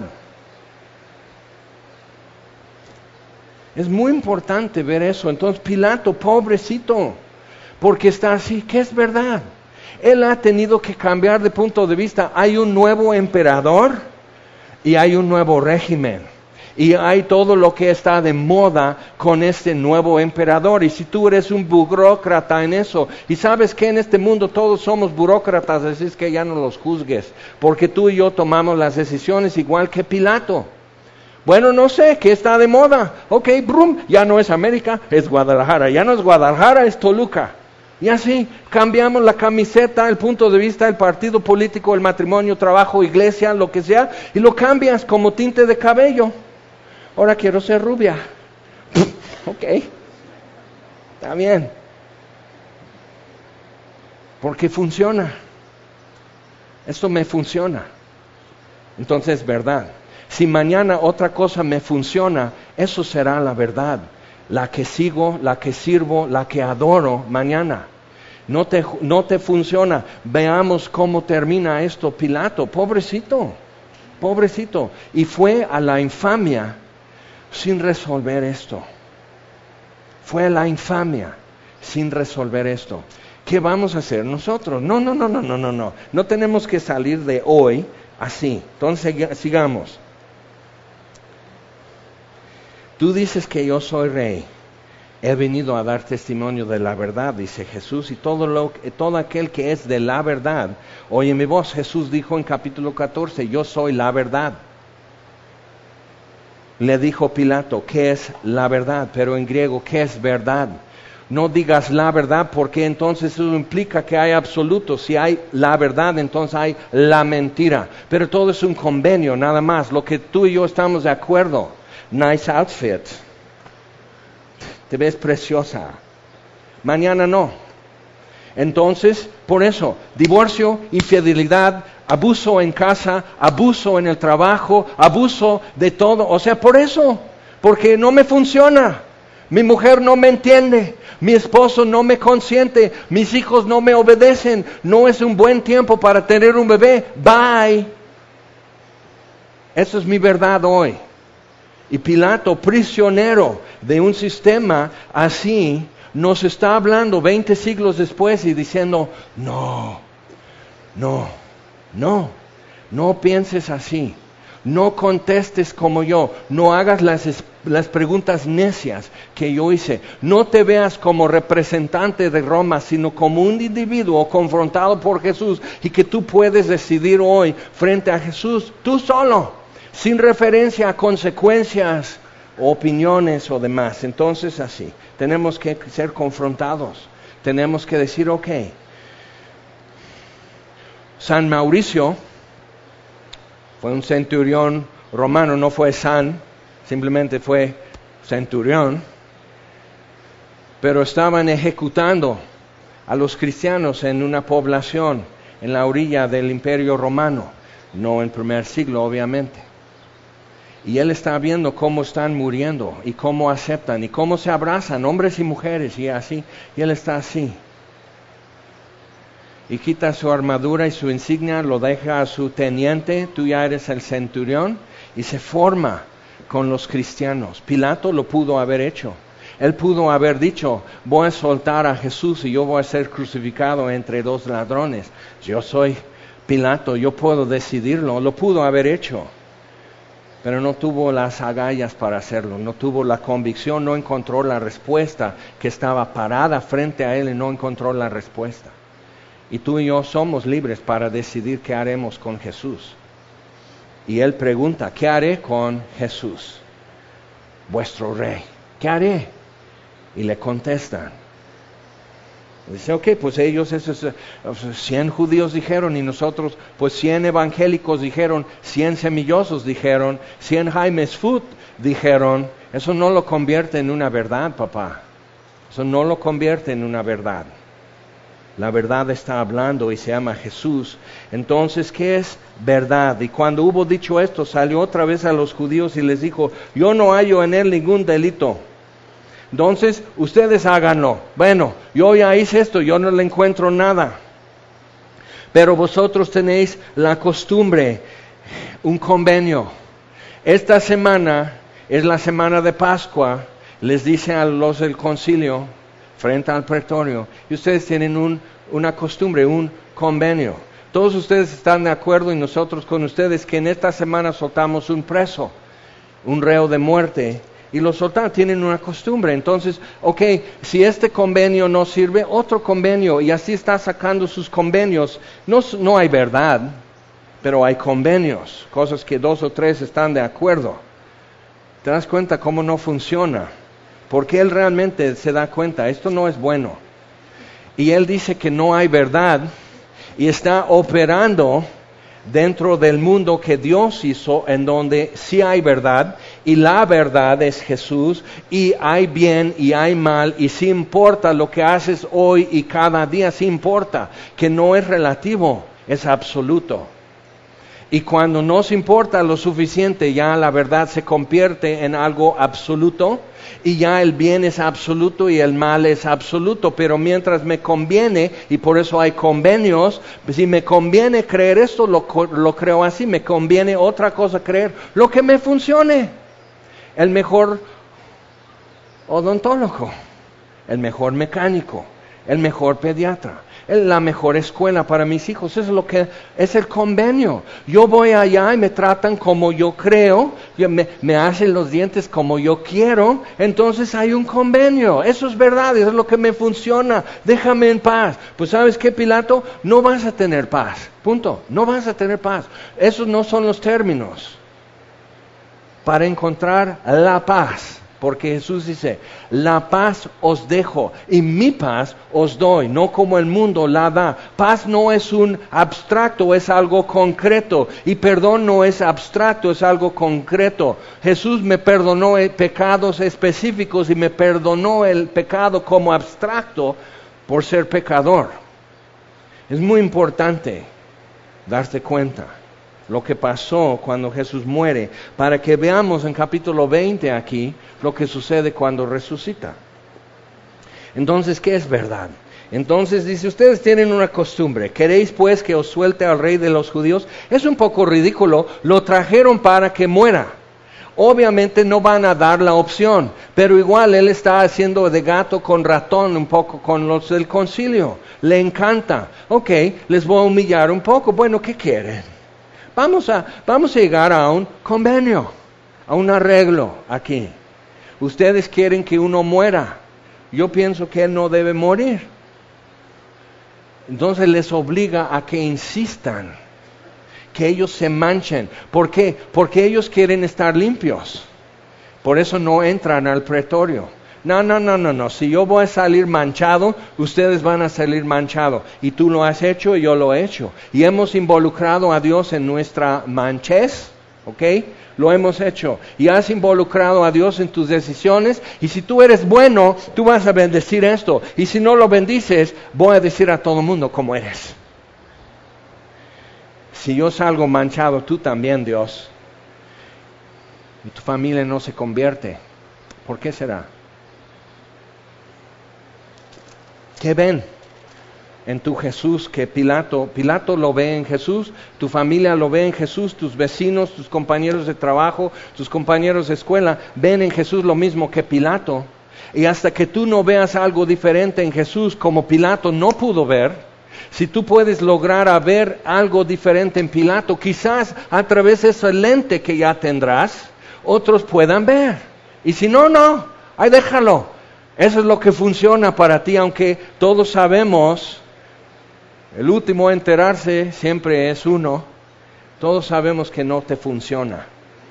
Es muy importante ver eso. Entonces Pilato, pobrecito, porque está así, ¿qué es verdad? Él ha tenido que cambiar de punto de vista. Hay un nuevo emperador y hay un nuevo régimen. Y hay todo lo que está de moda con este nuevo emperador. Y si tú eres un burócrata en eso, y sabes que en este mundo todos somos burócratas, así es que ya no los juzgues, porque tú y yo tomamos las decisiones igual que Pilato. Bueno, no sé, ¿qué está de moda? Ok, brum, ya no es América, es Guadalajara. Ya no es Guadalajara, es Toluca. Y así, cambiamos la camiseta, el punto de vista, el partido político, el matrimonio, trabajo, iglesia, lo que sea, y lo cambias como tinte de cabello. Ahora quiero ser rubia. Ok, está bien. Porque funciona. Esto me funciona. Entonces es verdad. Si mañana otra cosa me funciona, eso será la verdad, la que sigo, la que sirvo, la que adoro mañana. No te, no te funciona. Veamos cómo termina esto. Pilato, pobrecito, pobrecito. Y fue a la infamia sin resolver esto. Fue a la infamia sin resolver esto. ¿Qué vamos a hacer nosotros? No, no, no, no, no, no, no. No tenemos que salir de hoy así. Entonces sigamos. Tú dices que yo soy rey, he venido a dar testimonio de la verdad, dice Jesús, y todo, lo, todo aquel que es de la verdad, oye mi voz. Jesús dijo en capítulo catorce, yo soy la verdad. Le dijo Pilato, ¿qué es la verdad? Pero en griego, ¿qué es verdad? No digas la verdad, porque entonces eso implica que hay absoluto. Si hay la verdad, entonces hay la mentira. Pero todo es un convenio, nada más. Lo que tú y yo estamos de acuerdo. Nice outfit. Te ves preciosa. mañana no. Entonces, por eso, divorcio, infidelidad, abuso en casa, abuso en el trabajo, abuso de todo. O sea, por eso, porque no me funciona. Mi mujer no me entiende, mi esposo no me consiente, mis hijos no me obedecen. No es un buen tiempo para tener un bebé. Bye. Eso es mi verdad hoy. Y Pilato, prisionero de un sistema así, nos está hablando veinte siglos después y diciendo, no, no, no, no pienses así, no contestes como yo, no hagas las, las preguntas necias que yo hice, no te veas como representante de Roma, sino como un individuo confrontado por Jesús y que tú puedes decidir hoy frente a Jesús, tú solo, sin referencia a consecuencias, o opiniones o demás. Entonces así, tenemos que ser confrontados, tenemos que decir, ok, San Mauricio fue un centurión romano, no fue San, simplemente fue centurión, pero estaban ejecutando a los cristianos en una población en la orilla del Imperio Romano, no en primer siglo obviamente. Y él está viendo cómo están muriendo y cómo aceptan y cómo se abrazan hombres y mujeres y así. Y él está así. Y quita su armadura y su insignia, lo deja a su teniente, tú ya eres el centurión, y se forma con los cristianos. Pilato lo pudo haber hecho. Él pudo haber dicho, voy a soltar a Jesús y yo voy a ser crucificado entre dos ladrones. Yo soy Pilato, yo puedo decidirlo. Lo pudo haber hecho. Pero no tuvo las agallas para hacerlo, no tuvo la convicción, no encontró la respuesta, que estaba parada frente a él y no encontró la respuesta. Y tú y yo somos libres para decidir qué haremos con Jesús. Y él pregunta, ¿qué haré con Jesús, vuestro rey? ¿Qué haré? Y le contestan. Dice, ok, pues ellos, esos cien judíos dijeron, y nosotros, pues cien evangélicos dijeron, cien semillosos dijeron, cien Jaimes Food dijeron. Eso no lo convierte en una verdad, papá. Eso no lo convierte en una verdad. La verdad está hablando y se llama Jesús. Entonces, ¿qué es verdad? Y cuando hubo dicho esto, salió otra vez a los judíos y les dijo, yo no hallo en él ningún delito. Entonces, ustedes háganlo. Bueno, yo ya hice esto, yo no le encuentro nada. Pero vosotros tenéis la costumbre, un convenio. Esta semana es la semana de Pascua, les dice a los del concilio, frente al pretorio, y ustedes tienen un, una costumbre, un convenio. Todos ustedes están de acuerdo y nosotros con ustedes que en esta semana soltamos un preso, un reo de muerte, y los soldados tienen una costumbre. Entonces, ok, si este convenio no sirve, otro convenio, y así está sacando sus convenios. No, no hay verdad, pero hay convenios, cosas que dos o tres están de acuerdo. ¿Te das cuenta cómo no funciona? Porque él realmente se da cuenta, esto no es bueno. Y él dice que no hay verdad, y está operando dentro del mundo que Dios hizo, en donde sí hay verdad, y la verdad es Jesús, y hay bien y hay mal, y sí importa lo que haces hoy y cada día, sí importa, que no es relativo, es absoluto. Y cuando nos importa lo suficiente, ya la verdad se convierte en algo absoluto, y ya el bien es absoluto y el mal es absoluto. Pero mientras me conviene, y por eso hay convenios, si me conviene creer esto, lo, lo creo así. Me conviene otra cosa creer, lo que me funcione. El mejor odontólogo, el mejor mecánico, el mejor pediatra, la mejor escuela para mis hijos. Eso es lo que es el convenio. Yo voy allá y me tratan como yo creo, me, me hacen los dientes como yo quiero, entonces hay un convenio. Eso es verdad, eso es lo que me funciona. Déjame en paz. Pues ¿sabes qué, Pilato? No vas a tener paz. Punto. No vas a tener paz. Esos no son los términos para encontrar la paz. porque Jesús dice, la paz os dejo y mi paz os doy, no como el mundo la da. Paz no es un abstracto, es algo concreto, y perdón no es abstracto, es algo concreto. Jesús me perdonó pecados específicos y me perdonó el pecado como abstracto por ser pecador. Es muy importante darse cuenta lo que pasó cuando Jesús muere, para que veamos en capítulo veinte aquí lo que sucede cuando resucita. Entonces, ¿qué es verdad? Entonces dice, ustedes tienen una costumbre, ¿queréis pues que os suelte al rey de los judíos? Es un poco ridículo, lo trajeron para que muera. Obviamente no van a dar la opción, pero igual él está haciendo de gato con ratón un poco con los del concilio. Le encanta. Ok, les voy a humillar un poco. Bueno, ¿qué quieren? Vamos a, vamos a llegar a un convenio, a un arreglo aquí. Ustedes quieren que uno muera. Yo pienso que él no debe morir. Entonces les obliga a que insistan, que ellos se manchen. ¿Por qué? Porque ellos quieren estar limpios. Por eso no entran al pretorio. No, no, no, no, no. Si yo voy a salir manchado, ustedes van a salir manchados. Y tú lo has hecho y yo lo he hecho. Y hemos involucrado a Dios en nuestra manchez, ¿ok? Lo hemos hecho. Y has involucrado a Dios en tus decisiones. Y si tú eres bueno, tú vas a bendecir esto. Y si no lo bendices, voy a decir a todo el mundo cómo eres. Si yo salgo manchado, tú también, Dios. Y tu familia no se convierte. ¿Por qué será? ¿Qué ven en tu Jesús que Pilato, Pilato lo ve en Jesús, tu familia lo ve en Jesús, tus vecinos, tus compañeros de trabajo, tus compañeros de escuela, ven en Jesús lo mismo que Pilato? Y hasta que tú no veas algo diferente en Jesús como Pilato no pudo ver, si tú puedes lograr a ver algo diferente en Pilato, quizás a través de ese lente que ya tendrás, otros puedan ver. Y si no, no, ahí déjalo. Eso es lo que funciona para ti, aunque todos sabemos, el último a enterarse siempre es uno, todos sabemos que no te funciona.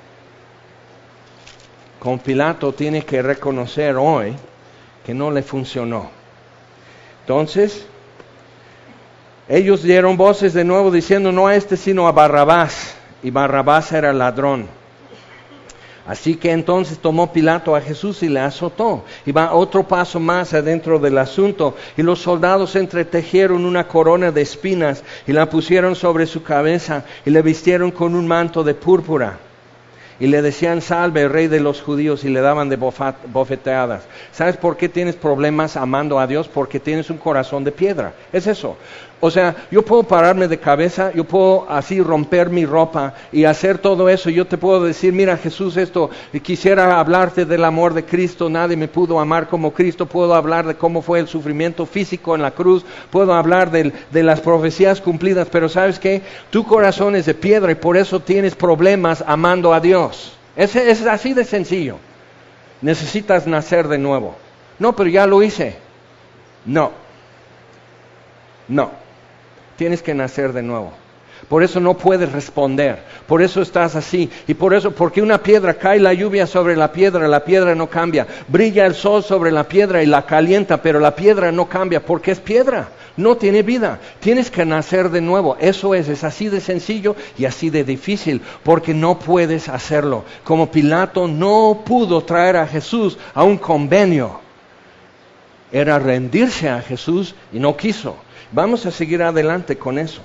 Con Pilato tiene que reconocer hoy que no le funcionó. Entonces, ellos dieron voces de nuevo diciendo, no a este sino a Barrabás, y Barrabás era ladrón. Así que entonces tomó Pilato a Jesús y le azotó. Y va otro paso más adentro del asunto. Y los soldados entretejieron una corona de espinas y la pusieron sobre su cabeza y le vistieron con un manto de púrpura. Y le decían, salve, rey de los judíos, y le daban de bofeteadas. ¿Sabes por qué tienes problemas amando a Dios? Porque tienes un corazón de piedra. Es eso. O sea, yo puedo pararme de cabeza, yo puedo así romper mi ropa y hacer todo eso. Yo te puedo decir, mira Jesús, esto, quisiera hablarte del amor de Cristo, nadie me pudo amar como Cristo. Puedo hablar de cómo fue el sufrimiento físico en la cruz, puedo hablar de, de las profecías cumplidas, pero ¿sabes qué? Tu corazón es de piedra y por eso tienes problemas amando a Dios. Es, es así de sencillo. Necesitas nacer de nuevo. No, pero ya lo hice. No. No. Tienes que nacer de nuevo. Por eso no puedes responder. Por eso estás así. Y por eso, porque una piedra, cae la lluvia sobre la piedra, la piedra no cambia. Brilla el sol sobre la piedra y la calienta, pero la piedra no cambia porque es piedra. No tiene vida. Tienes que nacer de nuevo. Eso es, es así de sencillo y así de difícil, porque no puedes hacerlo. Como Pilato no pudo traer a Jesús a un convenio. Era rendirse a Jesús y no quiso. Vamos a seguir adelante con eso.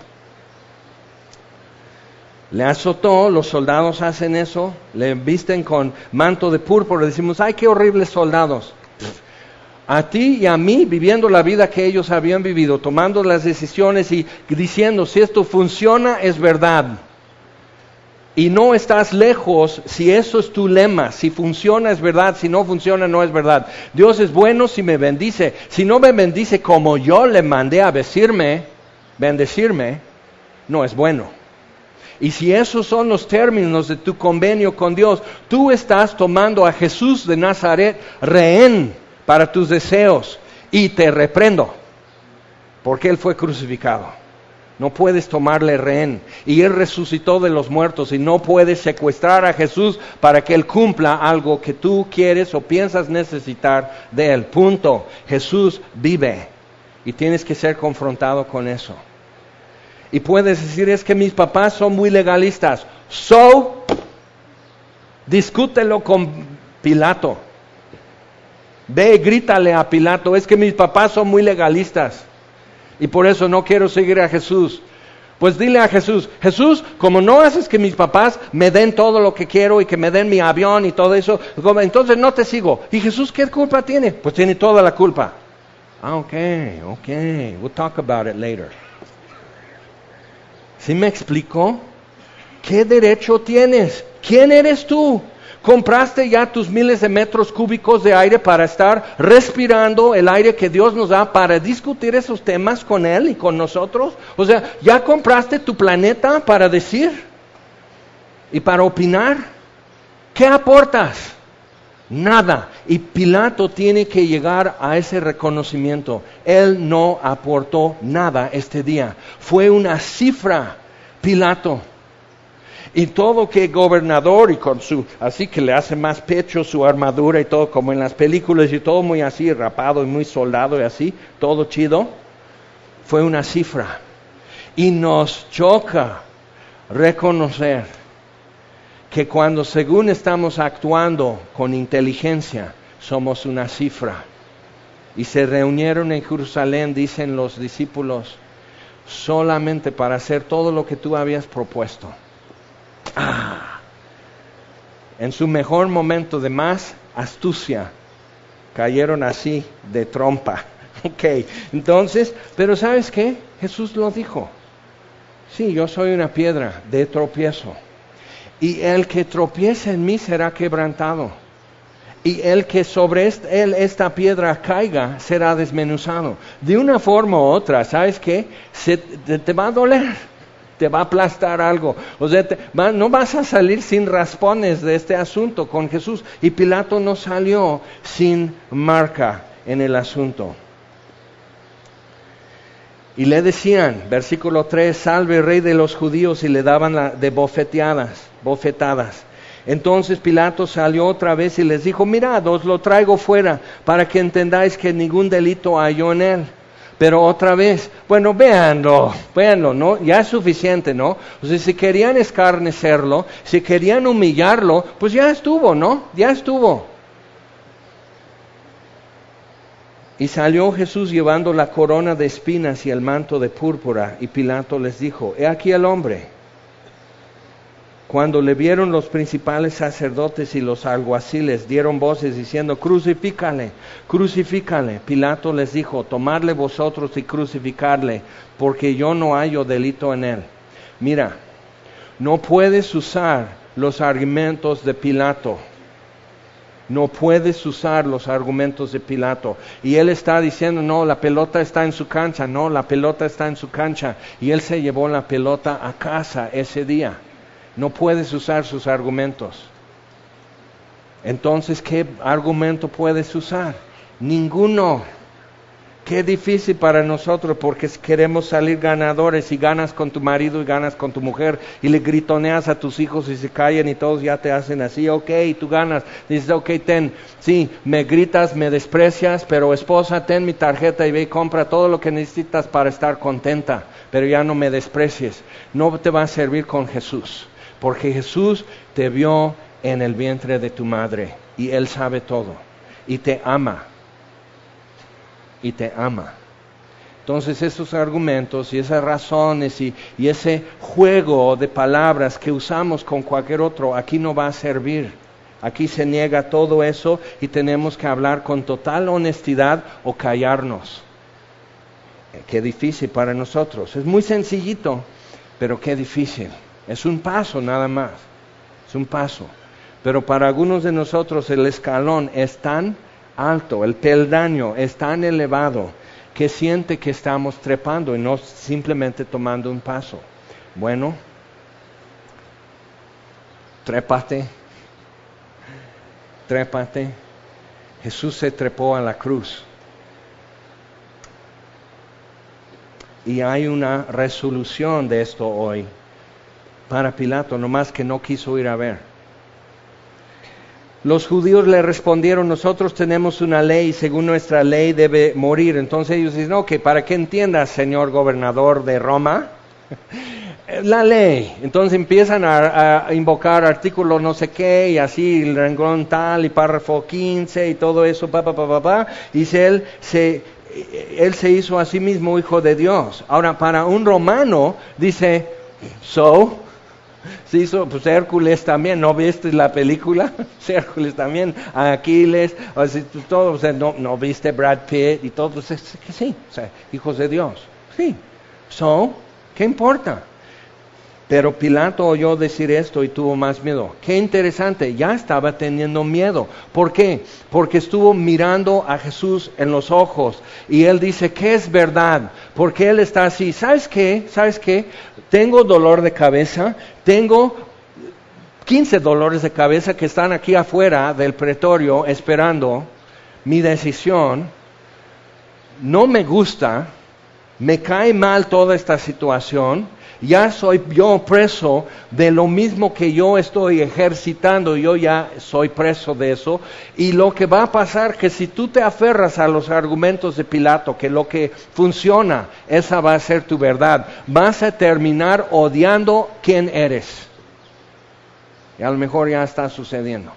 Le azotó, los soldados hacen eso, le visten con manto de púrpura, decimos, ay, qué horribles soldados. A ti y a mí, viviendo la vida que ellos habían vivido, tomando las decisiones y diciendo, si esto funciona, es verdad. Y no estás lejos si eso es tu lema. Si funciona es verdad, si no funciona no es verdad. Dios es bueno si me bendice. Si no me bendice como yo le mandé a bendecirme, bendecirme, no es bueno. Y si esos son los términos de tu convenio con Dios, tú estás tomando a Jesús de Nazaret rehén para tus deseos. Y te reprendo, porque Él fue crucificado. No puedes tomarle rehén. Y Él resucitó de los muertos y no puedes secuestrar a Jesús para que Él cumpla algo que tú quieres o piensas necesitar de Él. Punto. Jesús vive y tienes que ser confrontado con eso. Y puedes decir, es que mis papás son muy legalistas. So, discútelo con Pilato. Ve, grítale a Pilato, es que mis papás son muy legalistas y por eso no quiero seguir a Jesús. Pues dile a Jesús, Jesús, como no haces que mis papás me den todo lo que quiero y que me den mi avión y todo eso, entonces no te sigo. ¿Y Jesús qué culpa tiene? Pues tiene toda la culpa. Ah, ok, ok, we'll talk about it later. ¿Sí me explico? ¿Qué derecho tienes? ¿Quién eres tú? ¿Compraste ya tus miles de metros cúbicos de aire para estar respirando el aire que Dios nos da para discutir esos temas con Él y con nosotros? O sea, ¿ya compraste tu planeta para decir y para opinar? ¿Qué aportas? Nada. Y Pilato tiene que llegar a ese reconocimiento. Él no aportó nada este día. Fue una cifra, Pilato. Y todo que gobernador y con su, así que le hace más pecho su armadura y todo como en las películas y todo muy así, rapado y muy soldado y así, todo chido, fue una cifra. Y nos choca reconocer que cuando según estamos actuando con inteligencia, somos una cifra. Y se reunieron en Jerusalén, dicen los discípulos, solamente para hacer todo lo que tú habías propuesto. Ah, en su mejor momento de más astucia, cayeron así de trompa. Ok, entonces, pero ¿sabes qué? Jesús lo dijo. Sí, yo soy una piedra de tropiezo. Y el que tropiece en mí será quebrantado. Y el que sobre este, él, esta piedra caiga será desmenuzado. De una forma u otra, ¿sabes qué? Se, te, te va a doler. Te va a aplastar algo. O sea, te, va, no vas a salir sin raspones de este asunto con Jesús. Y Pilato no salió sin marca en el asunto. Y le decían, versículo tres, salve rey de los judíos, y le daban la, de bofeteadas, bofetadas. Entonces Pilato salió otra vez y les dijo, mirad, os lo traigo fuera para que entendáis que ningún delito halló en él. Pero otra vez, bueno, véanlo, véanlo, ¿no? Ya es suficiente, ¿no? O sea, si querían escarnecerlo, si querían humillarlo, pues ya estuvo, ¿no? Ya estuvo. Y salió Jesús llevando la corona de espinas y el manto de púrpura, y Pilato les dijo, he aquí el hombre. Cuando le vieron los principales sacerdotes y los alguaciles, dieron voces diciendo, crucifícale, crucifícale. Pilato les dijo, tomadle vosotros y crucificarle, porque yo no hallo delito en él. Mira, no puedes usar los argumentos de Pilato. No puedes usar los argumentos de Pilato. Y él está diciendo, no, la pelota está en su cancha. No, la pelota está en su cancha. Y él se llevó la pelota a casa ese día. No puedes usar sus argumentos. Entonces, ¿qué argumento puedes usar? Ninguno. Qué difícil para nosotros porque queremos salir ganadores y ganas con tu marido y ganas con tu mujer y le gritoneas a tus hijos y se callan y todos ya te hacen así, ok, tú ganas. Dices, ok, ten, sí, me gritas, me desprecias, pero esposa, ten mi tarjeta y ve y compra todo lo que necesitas para estar contenta, pero ya no me desprecies. No te va a servir con Jesús. Porque Jesús te vio en el vientre de tu madre y Él sabe todo y te ama y te ama. Entonces esos argumentos y esas razones y, y ese juego de palabras que usamos con cualquier otro aquí no va a servir. Aquí se niega todo eso y tenemos que hablar con total honestidad o callarnos. Qué difícil para nosotros. Es muy sencillito, pero qué difícil. Es un paso nada más, es un paso. Pero para algunos de nosotros el escalón es tan alto, el peldaño es tan elevado, que siente que estamos trepando y no simplemente tomando un paso. Bueno, trépate, trépate. Jesús se trepó a la cruz. Y hay una resolución de esto hoy para Pilato, nomás que no quiso ir a ver. Los judíos le respondieron, nosotros tenemos una ley, según nuestra ley debe morir. Entonces ellos dicen, ok, para que entiendas, señor gobernador de Roma, la ley. Entonces empiezan a, a invocar artículos no sé qué, y así, el renglón tal, y párrafo quince, y todo eso, pa, pa, pa, pa, pa. Dice él, se, él se hizo a sí mismo hijo de Dios. Ahora, para un romano, dice, so, se hizo, pues Hércules también, ¿no viste la película? Hércules también, Aquiles, o sea, todo, o sea, no, no viste Brad Pitt y todo, pues es que sí, o sea, hijos de Dios, sí. So, ¿qué importa? Pero Pilato oyó decir esto y tuvo más miedo. Qué interesante, ya estaba teniendo miedo. ¿Por qué? Porque estuvo mirando a Jesús en los ojos y él dice, ¿qué es verdad? Porque él está así, ¿sabes qué? ¿Sabes qué? Tengo dolor de cabeza, tengo quince dolores de cabeza que están aquí afuera del pretorio esperando mi decisión. No me gusta, me cae mal toda esta situación. Ya soy yo preso de lo mismo que yo estoy ejercitando, yo ya soy preso de eso. Y lo que va a pasar que si tú te aferras a los argumentos de Pilato, que lo que funciona, esa va a ser tu verdad, vas a terminar odiando quién eres. Y a lo mejor ya está sucediendo.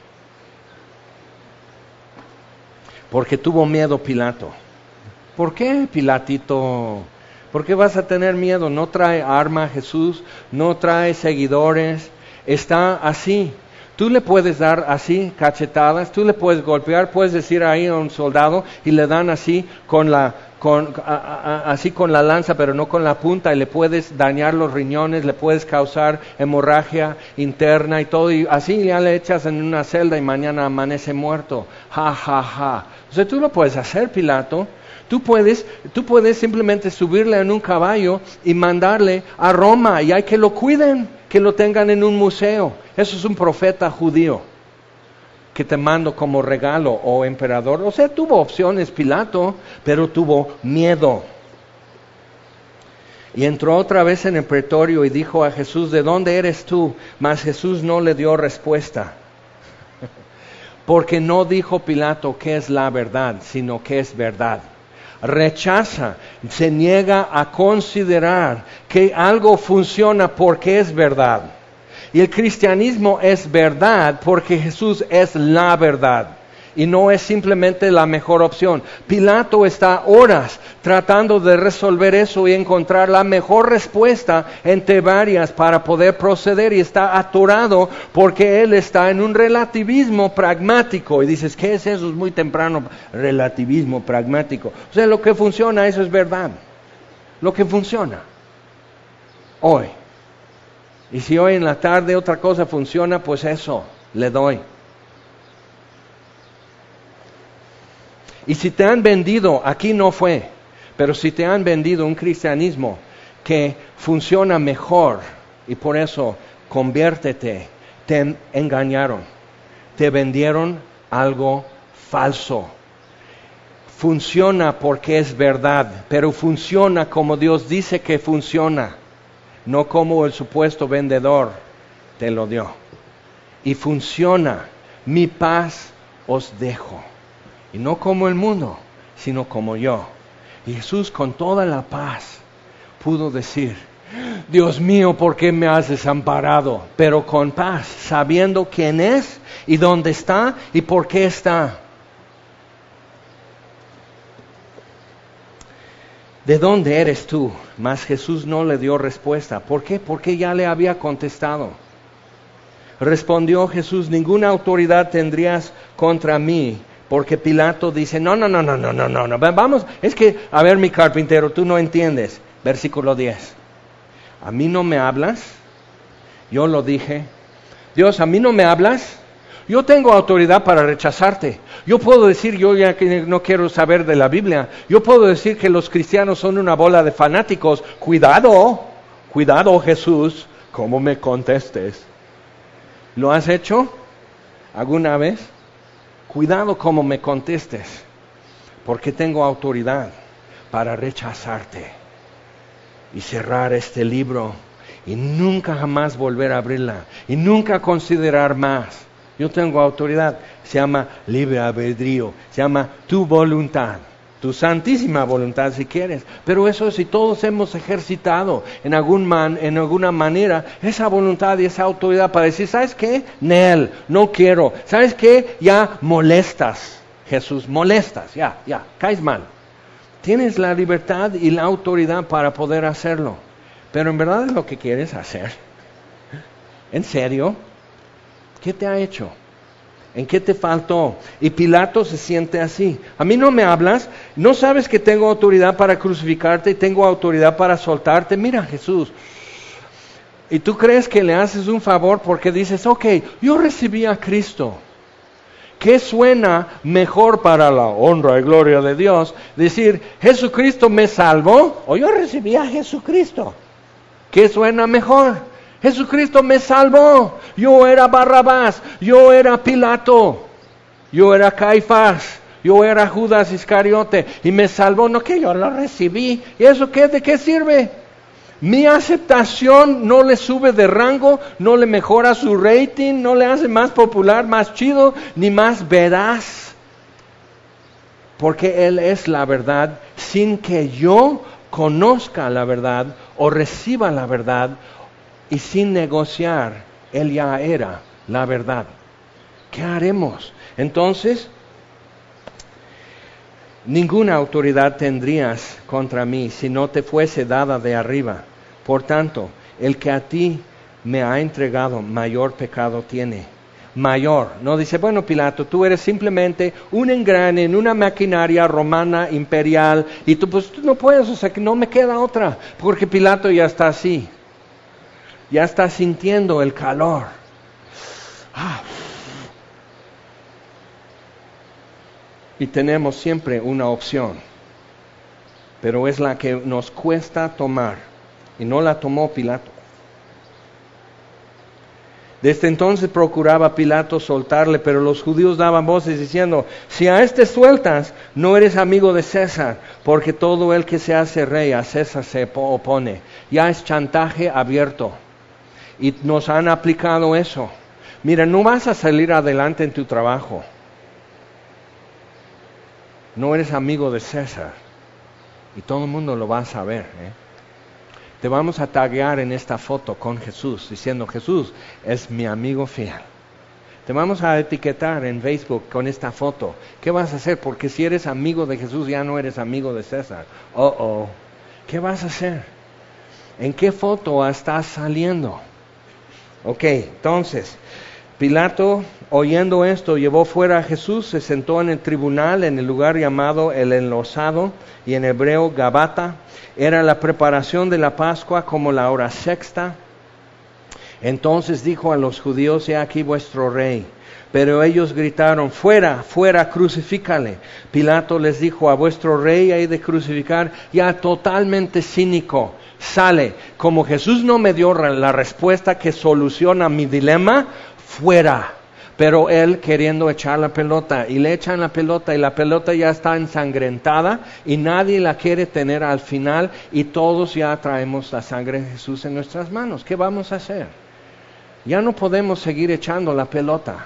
Porque tuvo miedo Pilato. ¿Por qué, Pilatito? ¿Por qué vas a tener miedo? No trae arma Jesús, no trae seguidores, está así. Tú le puedes dar así cachetadas, tú le puedes golpear, puedes decir ahí a un soldado y le dan así con la, con, a, a, así con la lanza, pero no con la punta, y le puedes dañar los riñones, le puedes causar hemorragia interna y todo, y así ya le echas en una celda y mañana amanece muerto. Ja, ja, ja. O sea, tú lo puedes hacer, Pilato. Tú puedes, tú puedes simplemente subirle en un caballo y mandarle a Roma y hay que lo cuiden, que lo tengan en un museo. Eso es un profeta judío que te mando como regalo, oh emperador. O sea, tuvo opciones Pilato, pero tuvo miedo. Y entró otra vez en el pretorio y dijo a Jesús, ¿de dónde eres tú? Mas Jesús no le dio respuesta. Porque no dijo Pilato qué es la verdad, sino qué es verdad. Rechaza, se niega a considerar que algo funciona porque es verdad. Y el cristianismo es verdad porque Jesús es la verdad. Y no es simplemente la mejor opción. Pilato está horas tratando de resolver eso y encontrar la mejor respuesta entre varias para poder proceder, y está atorado porque él está en un relativismo pragmático. Y dices, ¿qué es eso? Es muy temprano, relativismo pragmático. O sea, lo que funciona, eso es verdad. Lo que funciona hoy. Y si hoy en la tarde otra cosa funciona, pues eso le doy. Y si te han vendido, aquí no fue, pero si te han vendido un cristianismo que funciona mejor, y por eso conviértete, te engañaron, te vendieron algo falso. Funciona porque es verdad, pero funciona como Dios dice que funciona, no como el supuesto vendedor te lo dio. Y funciona, mi paz os dejo. Y no como el mundo, sino como yo. Y Jesús con toda la paz pudo decir, Dios mío, ¿por qué me has desamparado? Pero con paz, sabiendo quién es y dónde está y por qué está. ¿De dónde eres tú? Mas Jesús no le dio respuesta. ¿Por qué? Porque ya le había contestado. Respondió Jesús, ninguna autoridad tendrías contra mí. Porque Pilato dice, no, no, no, no, no, no, no, no, vamos, es que, a ver mi carpintero, tú no entiendes. Versículo diez. ¿A mí no me hablas? Yo lo dije. Dios, ¿a mí no me hablas? Yo tengo autoridad para rechazarte. Yo puedo decir, yo ya que no quiero saber de la Biblia, yo puedo decir que los cristianos son una bola de fanáticos. Cuidado, cuidado Jesús, ¿cómo me contestes? ¿Lo has hecho alguna vez? Cuidado cómo me contestes, porque tengo autoridad para rechazarte. y cerrar este libro y nunca jamás volver a abrirla y nunca considerar más. Yo tengo autoridad, se llama libre albedrío, se llama tu voluntad, tu santísima voluntad si quieres. Pero eso si todos hemos ejercitado en, algún man, en alguna manera esa voluntad y esa autoridad para decir, ¿sabes qué? Nel, no quiero. ¿Sabes qué? Ya molestas, Jesús, molestas, ya, ya, caes mal. Tienes la libertad y la autoridad para poder hacerlo. Pero en verdad es lo que quieres hacer. ¿En serio? ¿Qué te ha hecho? ¿En qué te faltó? Y Pilato se siente así. A mí no me hablas, no sabes que tengo autoridad para crucificarte y tengo autoridad para soltarte. Mira, Jesús. Y tú crees que le haces un favor porque dices, ok, yo recibí a Cristo. ¿Qué suena mejor para la honra y gloria de Dios? Decir, Jesucristo me salvó o yo recibí a Jesucristo. ¿Qué suena mejor? Jesucristo me salvó. Yo era Barrabás, yo era Pilato, yo era Caifás, yo era Judas Iscariote y me salvó. No, que yo lo recibí. ¿Y eso qué? ¿De qué sirve? Mi aceptación no le sube de rango, no le mejora su rating, no le hace más popular, más chido, ni más veraz. Porque Él es la verdad sin que yo conozca la verdad o reciba la verdad. Y sin negociar, Él ya era la verdad. ¿Qué haremos? Entonces, ninguna autoridad tendrías contra mí si no te fuese dada de arriba. Por tanto, el que a ti me ha entregado, mayor pecado tiene. Mayor. No dice, bueno, Pilato, tú eres simplemente un engrane en una maquinaria romana imperial y tú pues tú no puedes, o sea que no me queda otra, porque Pilato ya está así. Ya está sintiendo el calor. Ah. Y tenemos siempre una opción, pero es la que nos cuesta tomar, y no la tomó Pilato. Desde entonces procuraba Pilato soltarle, pero los judíos daban voces diciendo, si a este sueltas, no eres amigo de César, porque todo el que se hace rey a César se opone. Ya es chantaje abierto. Y nos han aplicado eso. Mira, no vas a salir adelante en tu trabajo. No eres amigo de César. Y todo el mundo lo va a saber. ¿eh? Te vamos a taguear en esta foto con Jesús, diciendo, Jesús es mi amigo fiel. Te vamos a etiquetar en Facebook con esta foto. ¿Qué vas a hacer? Porque si eres amigo de Jesús, ya no eres amigo de César. Oh, oh. ¿Qué vas a hacer? ¿En qué foto estás saliendo? Ok, entonces, Pilato, oyendo esto, llevó fuera a Jesús, se sentó en el tribunal, en el lugar llamado el Enlosado, y en hebreo Gabata. Era la preparación de la Pascua como la hora sexta. Entonces dijo a los judíos, he aquí vuestro rey. Pero ellos gritaron, fuera, fuera, crucifícale. Pilato les dijo, a vuestro rey hay de crucificar, ya totalmente cínico. Sale, como Jesús no me dio la respuesta que soluciona mi dilema, fuera. Pero él queriendo echar la pelota, y le echan la pelota, y la pelota ya está ensangrentada, y nadie la quiere tener al final, y todos ya traemos la sangre de Jesús en nuestras manos. ¿Qué vamos a hacer? Ya no podemos seguir echando la pelota.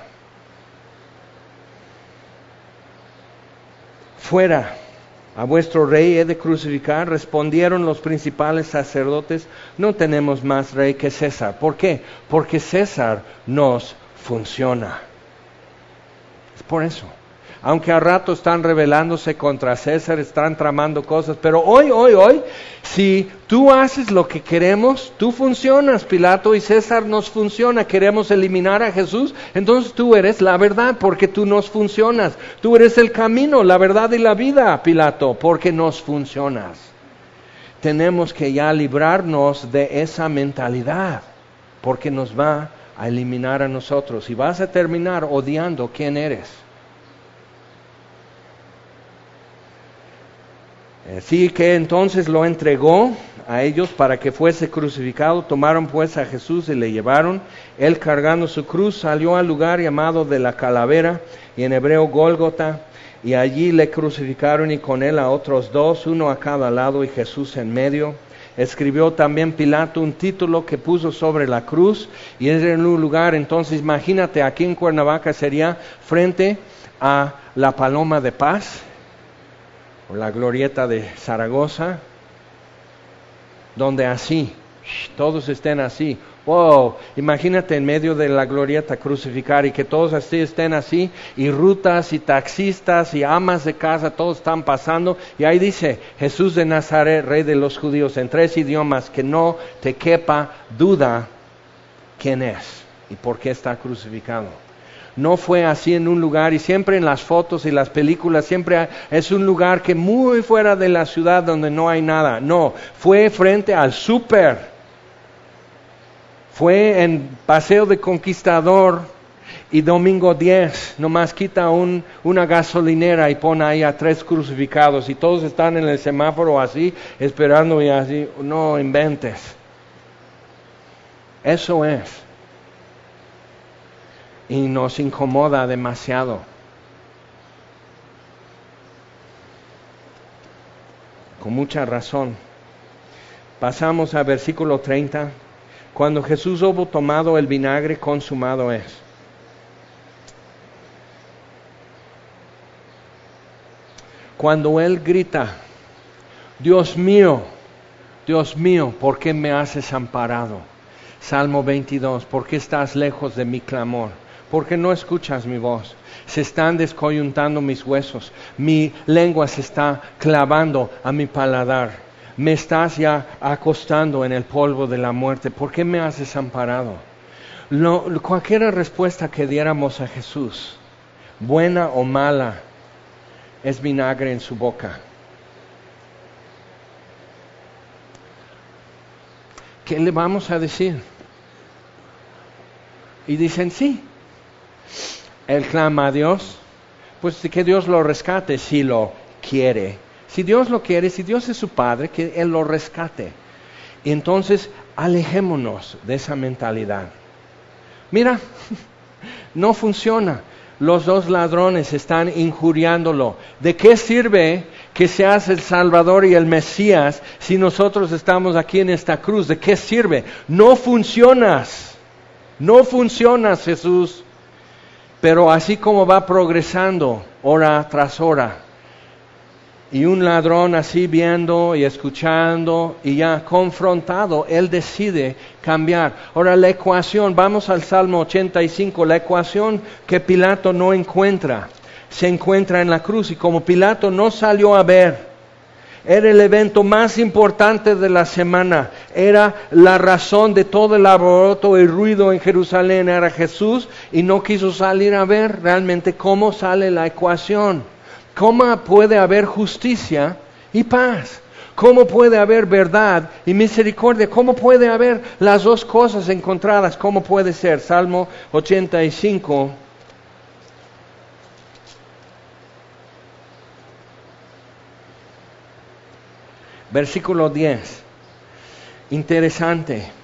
Fuera. A vuestro rey he de crucificar. Respondieron los principales sacerdotes, no tenemos más rey que César. ¿Por qué? Porque César nos funciona. Es por eso. Aunque a rato están rebelándose contra César, están tramando cosas, pero hoy, hoy, hoy, si tú haces lo que queremos, tú funcionas, Pilato, y César nos funciona. Queremos eliminar a Jesús, entonces tú eres la verdad, porque tú nos funcionas. Tú eres el camino, la verdad y la vida, Pilato, porque nos funcionas. Tenemos que ya librarnos de esa mentalidad, porque nos va a eliminar a nosotros, y vas a terminar odiando quién eres. Así que entonces lo entregó a ellos para que fuese crucificado. Tomaron pues a Jesús y le llevaron. Él cargando su cruz salió al lugar llamado de la Calavera, y en hebreo Gólgota, y allí le crucificaron y con él a otros dos, uno a cada lado y Jesús en medio. escribió también Pilato un título que puso sobre la cruz, y es en un lugar, entonces imagínate, aquí en Cuernavaca sería frente a la Paloma de Paz, o la Glorieta de Zaragoza, donde así, todos estén así. Wow, imagínate en medio de la glorieta crucificar y que todos así estén así, y rutas y taxistas y amas de casa, todos están pasando, y ahí dice, Jesús de Nazaret, Rey de los judíos, en tres idiomas, que no te quepa duda quién es y por qué está crucificado. No fue así en un lugar, y siempre en las fotos y las películas, siempre es un lugar que muy fuera de la ciudad donde no hay nada. No, fue frente al súper. Fue en Paseo de Conquistador y Domingo diez, nomás quita un, una gasolinera y pone ahí a tres crucificados, y todos están en el semáforo así, esperando, y así, no inventes. Eso es. Y nos incomoda demasiado. Con mucha razón. Pasamos al versículo treinta. Cuando Jesús hubo tomado el vinagre, consumado es. Cuando Él grita, Dios mío, Dios mío, ¿por qué me has desamparado? Salmo veintidós, ¿por qué estás lejos de mi clamor? ¿Por qué no escuchas mi voz? Se están descoyuntando mis huesos, mi lengua se está clavando a mi paladar. Me estás ya acostando en el polvo de la muerte. ¿Por qué me has desamparado? Lo, cualquier respuesta que diéramos a Jesús, buena o mala, es vinagre en su boca. ¿Qué le vamos a decir? Y dicen sí. Él clama a Dios, pues que Dios lo rescate si lo quiere. Si Dios lo quiere, si Dios es su Padre, que Él lo rescate. Y entonces, alejémonos de esa mentalidad. Mira, no funciona. Los dos ladrones están injuriándolo. ¿De qué sirve que seas el Salvador y el Mesías si nosotros estamos aquí en esta cruz? ¿De qué sirve? No funcionas. No funcionas, Jesús. Pero así como va progresando, hora tras hora, y un ladrón así viendo y escuchando y ya confrontado, él decide cambiar. Ahora la ecuación, vamos al Salmo ochenta y cinco, la ecuación que Pilato no encuentra, se encuentra en la cruz. Y como Pilato no salió a ver, era el evento más importante de la semana, era la razón de todo el alboroto y ruido en Jerusalén, era Jesús, y no quiso salir a ver realmente cómo sale la ecuación. ¿Cómo puede haber justicia y paz? ¿Cómo puede haber verdad y misericordia? ¿Cómo puede haber las dos cosas encontradas? ¿Cómo puede ser? Salmo ochenta y cinco. Versículo diez. Interesante.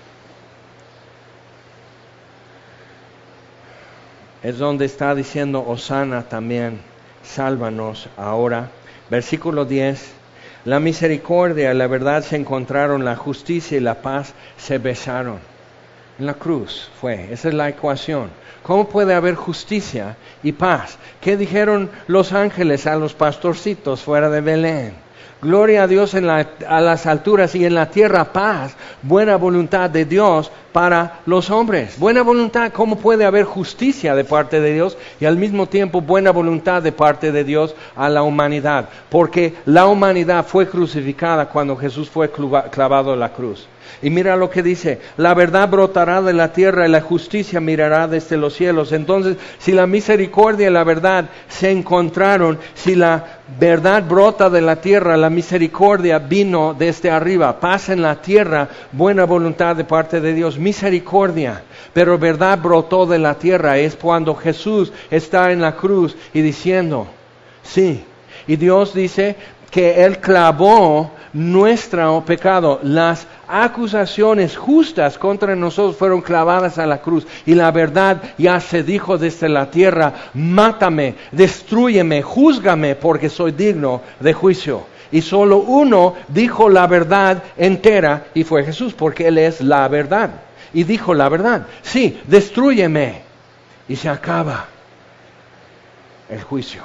Es donde está diciendo Hosana también. Sálvanos ahora. Versículo diez. La misericordia y la verdad se encontraron, la justicia y la paz se besaron. En la cruz fue, esa es la ecuación. ¿Cómo puede haber justicia y paz? ¿Qué dijeron los ángeles a los pastorcitos fuera de Belén? Gloria a Dios en la, a las alturas, y en la tierra paz, buena voluntad de Dios para los hombres. Buena voluntad, ¿cómo puede haber justicia de parte de Dios y al mismo tiempo buena voluntad de parte de Dios a la humanidad? Porque la humanidad fue crucificada cuando Jesús fue clavado en la cruz. Y mira lo que dice, la verdad brotará de la tierra y la justicia mirará desde los cielos. Entonces, si la misericordia y la verdad se encontraron, si la verdad brota de la tierra, la misericordia vino desde arriba, paz en la tierra, buena voluntad de parte de Dios, misericordia. Pero verdad brotó de la tierra, es cuando Jesús está en la cruz y diciendo, sí, y Dios dice que Él clavó nuestro pecado. Las acusaciones justas contra nosotros fueron clavadas a la cruz, y la verdad ya se dijo desde la tierra, mátame, destrúyeme, júzgame, porque soy digno de juicio. y solo uno dijo la verdad entera y fue Jesús, porque Él es la verdad. Y dijo la verdad, sí, destrúyeme y se acaba el juicio.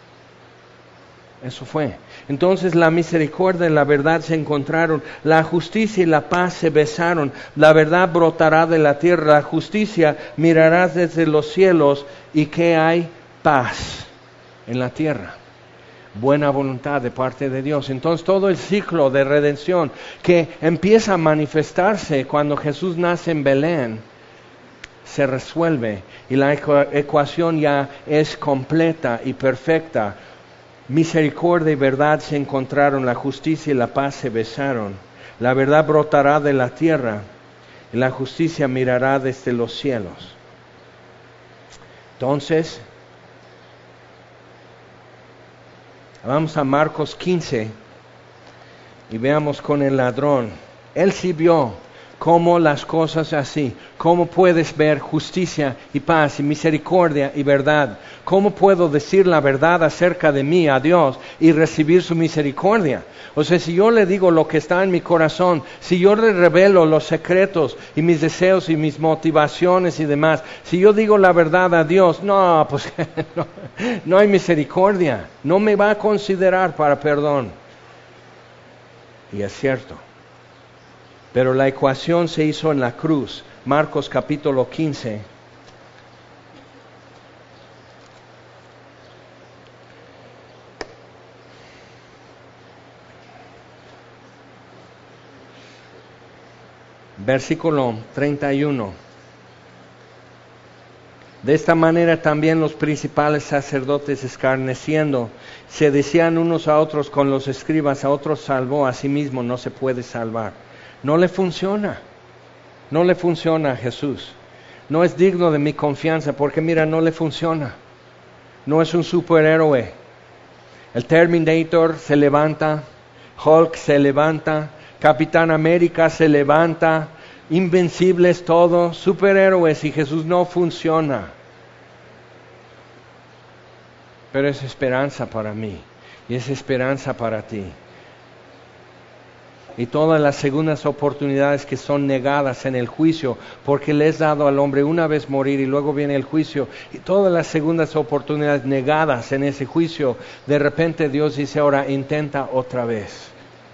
Eso fue. Entonces la misericordia y la verdad se encontraron, la justicia y la paz se besaron, la verdad brotará de la tierra, la justicia mirarás desde los cielos, y que hay paz en la tierra. Buena voluntad de parte de Dios. Entonces todo el ciclo de redención que empieza a manifestarse cuando Jesús nace en Belén, se resuelve y la ecuación ya es completa y perfecta. Misericordia y verdad se encontraron, la justicia y la paz se besaron. La verdad brotará de la tierra y la justicia mirará desde los cielos. Entonces, vamos a Marcos quince y veamos con el ladrón. Él sí vio cómo las cosas así, cómo puedes ver justicia y paz y misericordia y verdad. ¿Cómo puedo decir la verdad acerca de mí a Dios y recibir su misericordia? O sea, si yo le digo lo que está en mi corazón, si yo le revelo los secretos y mis deseos y mis motivaciones y demás, si yo digo la verdad a Dios, no, pues no, no hay misericordia, no me va a considerar para perdón. Y es cierto. Pero la ecuación se hizo en la cruz. Marcos capítulo quince. Versículo treinta y uno. De esta manera también los principales sacerdotes, escarneciendo, se decían unos a otros con los escribas: a otros salvó, a sí mismo no se puede salvar. No le funciona, no le funciona a Jesús. No es digno de mi confianza porque mira, no le funciona. No es un superhéroe. El Terminator se levanta, Hulk se levanta, Capitán América se levanta, invencibles todos, superhéroes, y Jesús no funciona. Pero es esperanza para mí y es esperanza para ti. Y todas las segundas oportunidades que son negadas en el juicio, porque le es dado al hombre una vez morir y luego viene el juicio, y todas las segundas oportunidades negadas en ese juicio, de repente Dios dice: ahora intenta otra vez,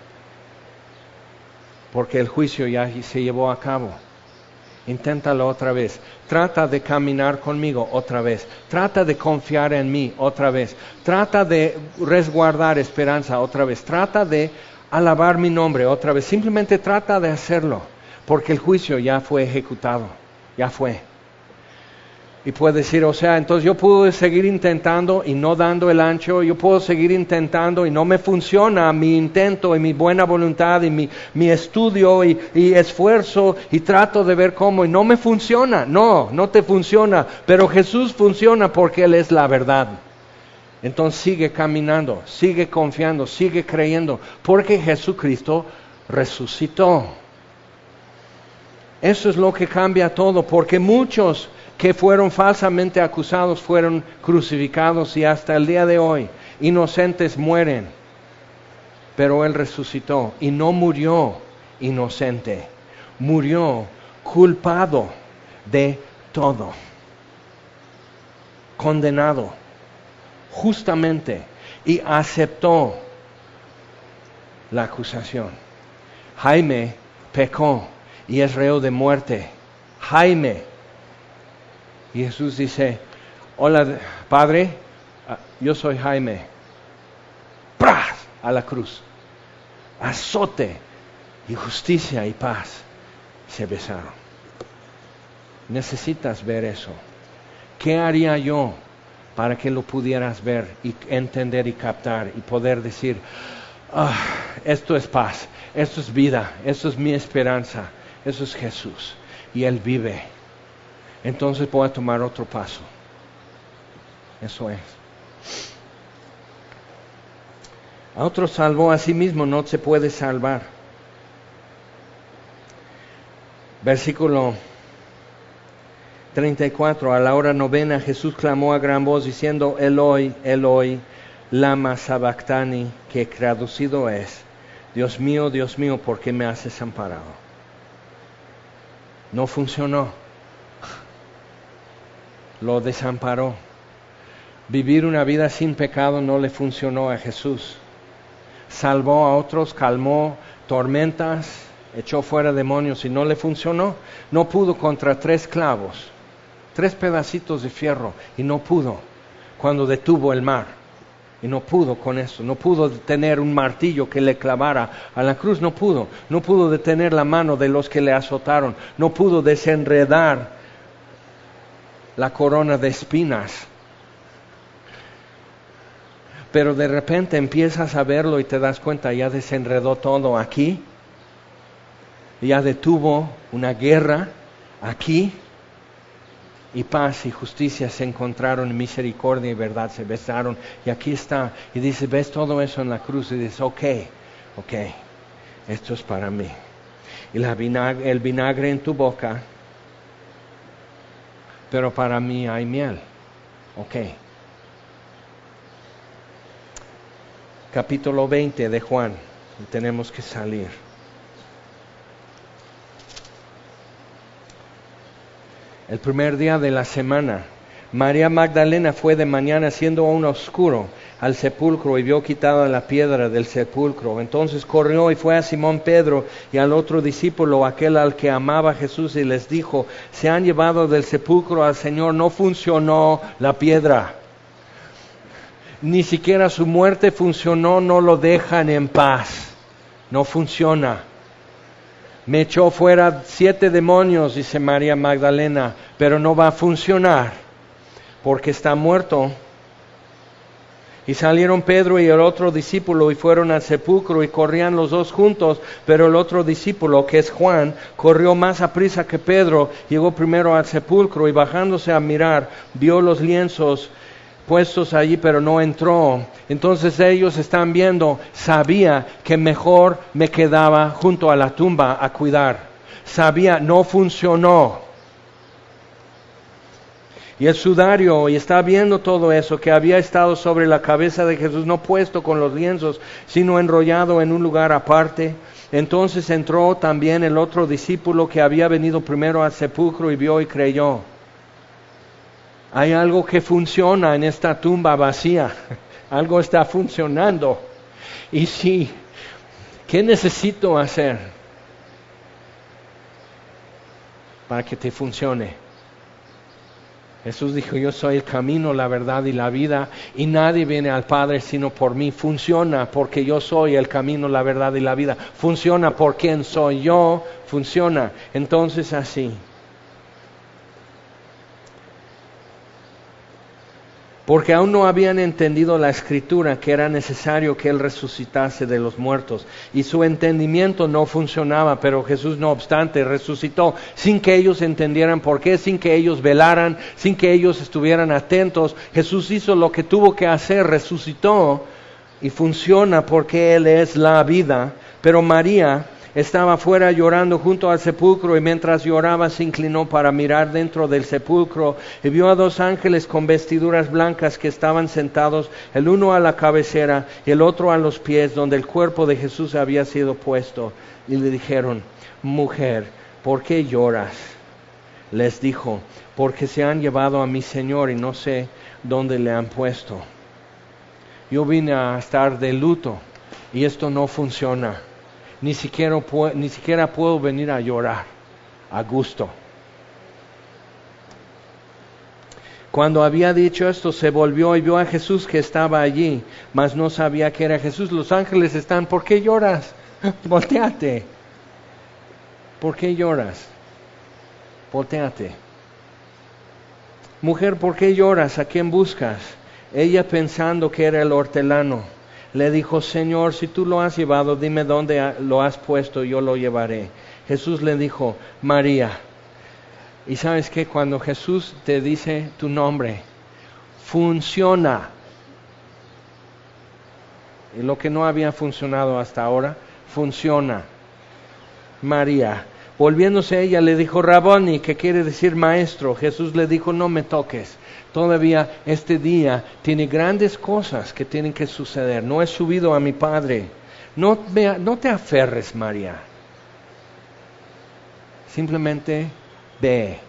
porque el juicio ya se llevó a cabo. Inténtalo otra vez, trata de caminar conmigo otra vez, trata de confiar en mí otra vez, trata de resguardar esperanza otra vez, trata de alabar mi nombre otra vez. Simplemente trata de hacerlo, porque el juicio ya fue ejecutado, ya fue. Y puede decir, o sea, entonces yo puedo seguir intentando y no dando el ancho, yo puedo seguir intentando y no me funciona mi intento y mi buena voluntad y mi, mi estudio y, y esfuerzo y trato de ver cómo y no me funciona. No, no te funciona, pero Jesús funciona porque Él es la verdad. Entonces sigue caminando, sigue confiando, sigue creyendo, porque Jesucristo resucitó. Eso es lo que cambia todo, porque muchos que fueron falsamente acusados fueron crucificados y hasta el día de hoy inocentes mueren. Pero Él resucitó y no murió inocente, murió culpado de todo, condenado justamente, y aceptó la acusación. Jaime pecó y es reo de muerte. Jaime. Y Jesús dice: hola Padre, yo soy Jaime. ¡Pras! A la cruz. Azote y justicia y paz se besaron. Necesitas ver eso. ¿Qué haría yo para que lo pudieras ver y entender y captar y poder decir: ah, esto es paz, esto es vida, esto es mi esperanza, eso es Jesús y Él vive? Entonces voy a tomar otro paso. Eso es. A otro salvó, a sí mismo no se puede salvar. Versículo treinta y cuatro. A la hora novena Jesús clamó a gran voz diciendo: Eloi, Eloi, lama sabactani, que traducido es, Dios mío, Dios mío, ¿por qué me has desamparado? No funcionó. Lo desamparó. Vivir una vida sin pecado no le funcionó a Jesús. Salvó a otros, calmó tormentas, echó fuera demonios y no le funcionó. No pudo contra tres clavos, tres pedacitos de fierro, y no pudo cuando detuvo el mar. Y no pudo con eso, no pudo detener un martillo que le clavara a la cruz, no pudo. No pudo detener la mano de los que le azotaron, no pudo desenredar la corona de espinas. Pero de repente empiezas a verlo y te das cuenta, ya desenredó todo aquí, ya detuvo una guerra aquí, y paz y justicia se encontraron, misericordia y verdad se besaron, y aquí está, y dice, ves todo eso en la cruz, y dices, ok, ok, esto es para mí. Y la vinagre, el vinagre en tu boca, pero para mí hay miel, ok. Capítulo veinte de Juan, tenemos que salir. El primer día de la semana, María Magdalena fue de mañana, siendo aún oscuro, al sepulcro y vio quitada la piedra del sepulcro. Entonces corrió y fue a Simón Pedro y al otro discípulo, aquel al que amaba Jesús, y les dijo, se han llevado del sepulcro al Señor, no funcionó la piedra. Ni siquiera su muerte funcionó, no lo dejan en paz. No funciona. Me echó fuera siete demonios, dice María Magdalena, pero no va a funcionar porque está muerto. Y salieron Pedro y el otro discípulo y fueron al sepulcro, y corrían los dos juntos, pero el otro discípulo, que es Juan, corrió más aprisa que Pedro, llegó primero al sepulcro y bajándose a mirar, vio los lienzos puestos allí, pero no entró. Entonces ellos están viendo, sabía que mejor me quedaba junto a la tumba a cuidar. Sabía, no funcionó. Y el sudario, y está viendo todo eso, que había estado sobre la cabeza de Jesús, no puesto con los lienzos, sino enrollado en un lugar aparte. Entonces entró también el otro discípulo que había venido primero al sepulcro y vio y creyó. Hay algo que funciona en esta tumba vacía. Algo está funcionando. Y sí, ¿qué necesito hacer para que te funcione? Jesús dijo, yo soy el camino, la verdad y la vida, y nadie viene al Padre sino por mí. Funciona porque yo soy el camino, la verdad y la vida. Funciona por quien soy yo, funciona. Entonces así. Porque aún no habían entendido la Escritura, que era necesario que Él resucitase de los muertos. Y su entendimiento no funcionaba, pero Jesús no obstante resucitó, sin que ellos entendieran por qué, sin que ellos velaran, sin que ellos estuvieran atentos. Jesús hizo lo que tuvo que hacer, resucitó, y funciona porque Él es la vida. Pero María estaba fuera llorando junto al sepulcro, y mientras lloraba se inclinó para mirar dentro del sepulcro, y vio a dos ángeles con vestiduras blancas que estaban sentados, el uno a la cabecera y el otro a los pies, donde el cuerpo de Jesús había sido puesto. Y le dijeron, mujer, ¿por qué lloras? Les dijo, porque se han llevado a mi Señor y no sé dónde le han puesto. Yo vine a estar de luto y esto no funciona. Ni siquiera, ni siquiera puedo venir a llorar a gusto. Cuando había dicho esto, se volvió y vio a Jesús que estaba allí, mas no sabía que era Jesús. Los ángeles están, ¿por qué lloras? Voltéate. ¿Por qué lloras? Voltéate. Mujer, ¿por qué lloras? ¿A quién buscas? Ella, pensando que era el hortelano, le dijo, Señor, si tú lo has llevado, dime dónde lo has puesto, yo lo llevaré. Jesús le dijo, María. Y sabes que cuando Jesús te dice tu nombre, funciona. Y lo que no había funcionado hasta ahora, funciona. María, Volviéndose ella le dijo, Raboni, que quiere decir maestro. Jesús le dijo, no me toques. Todavía este día tiene grandes cosas que tienen que suceder. No he subido a mi Padre. No, me, no te aferres, María. Simplemente ve.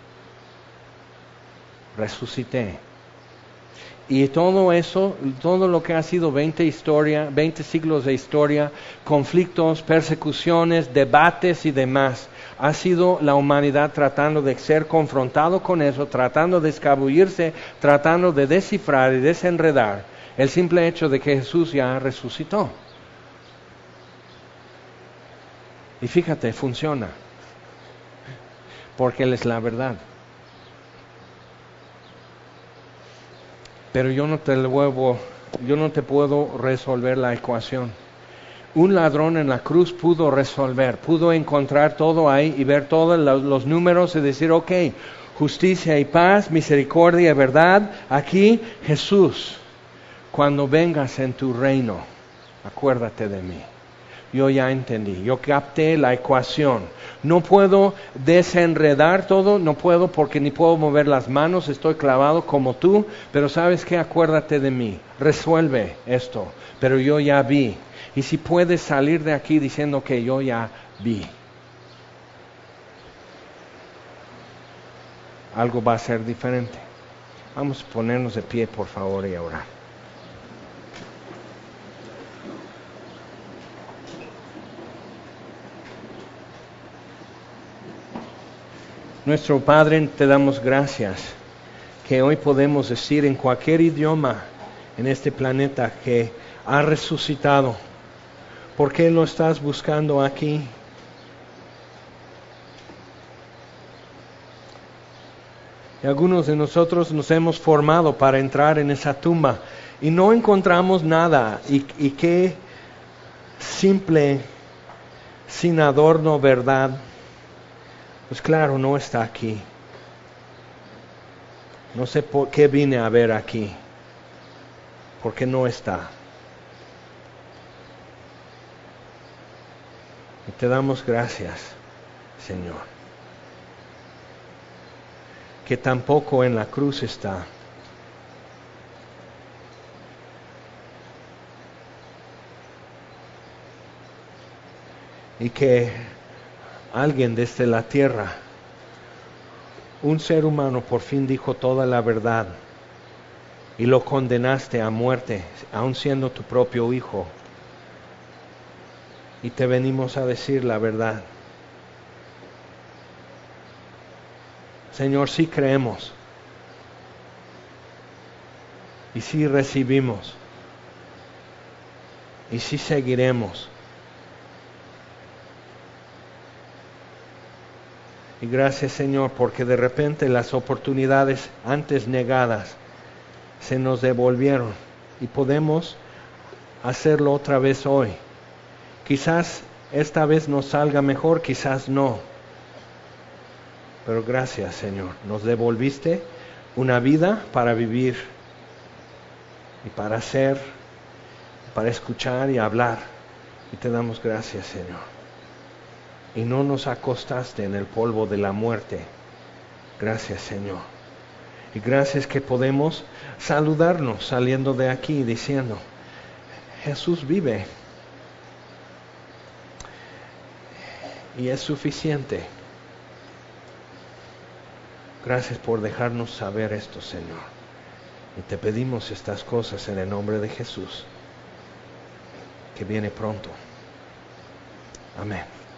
Resucité. Y todo eso, todo lo que ha sido veinte historia, veinte siglos de historia, conflictos, persecuciones, debates y demás, ha sido la humanidad tratando de ser confrontado con eso, tratando de escabullirse, tratando de descifrar y desenredar el simple hecho de que Jesús ya resucitó. Y fíjate, funciona, porque Él es la verdad. Pero yo no te vuelvo, yo no te puedo resolver la ecuación. Un ladrón en la cruz pudo resolver, pudo encontrar todo ahí y ver todos los, los números y decir, ok, justicia y paz, misericordia y verdad, aquí Jesús, cuando vengas en tu reino, acuérdate de mí. Yo ya entendí, yo capté la ecuación. No puedo desenredar todo, no puedo porque ni puedo mover las manos, estoy clavado como tú, pero ¿sabes qué? Acuérdate de mí, resuelve esto, pero yo ya vi. Y si puedes salir de aquí diciendo que yo ya vi, algo va a ser diferente. Vamos a ponernos de pie, por favor, y a orar. Nuestro Padre, te damos gracias que hoy podemos decir en cualquier idioma en este planeta que ha resucitado. ¿Por qué lo estás buscando aquí? Y algunos de nosotros nos hemos formado para entrar en esa tumba y no encontramos nada. Y, y qué simple, sin adorno, verdad. Pues claro, no está aquí. No sé por qué vine a ver aquí, porque no está. Y te damos gracias, Señor, que tampoco en la cruz está. Y que alguien desde la tierra, un ser humano, por fin dijo toda la verdad y lo condenaste a muerte, aun siendo tu propio hijo. Y te venimos a decir la verdad. Señor, sí creemos y sí recibimos y sí seguiremos. Y gracias, Señor, porque de repente las oportunidades antes negadas se nos devolvieron y podemos hacerlo otra vez hoy. Quizás esta vez nos salga mejor, quizás no. Pero gracias, Señor, nos devolviste una vida para vivir y para hacer, para escuchar y hablar. Y te damos gracias, Señor. Y no nos acostaste en el polvo de la muerte. Gracias, Señor. Y gracias que podemos saludarnos saliendo de aquí diciendo, Jesús vive. Y es suficiente. Gracias por dejarnos saber esto, Señor. Y te pedimos estas cosas en el nombre de Jesús, que viene pronto. Amén.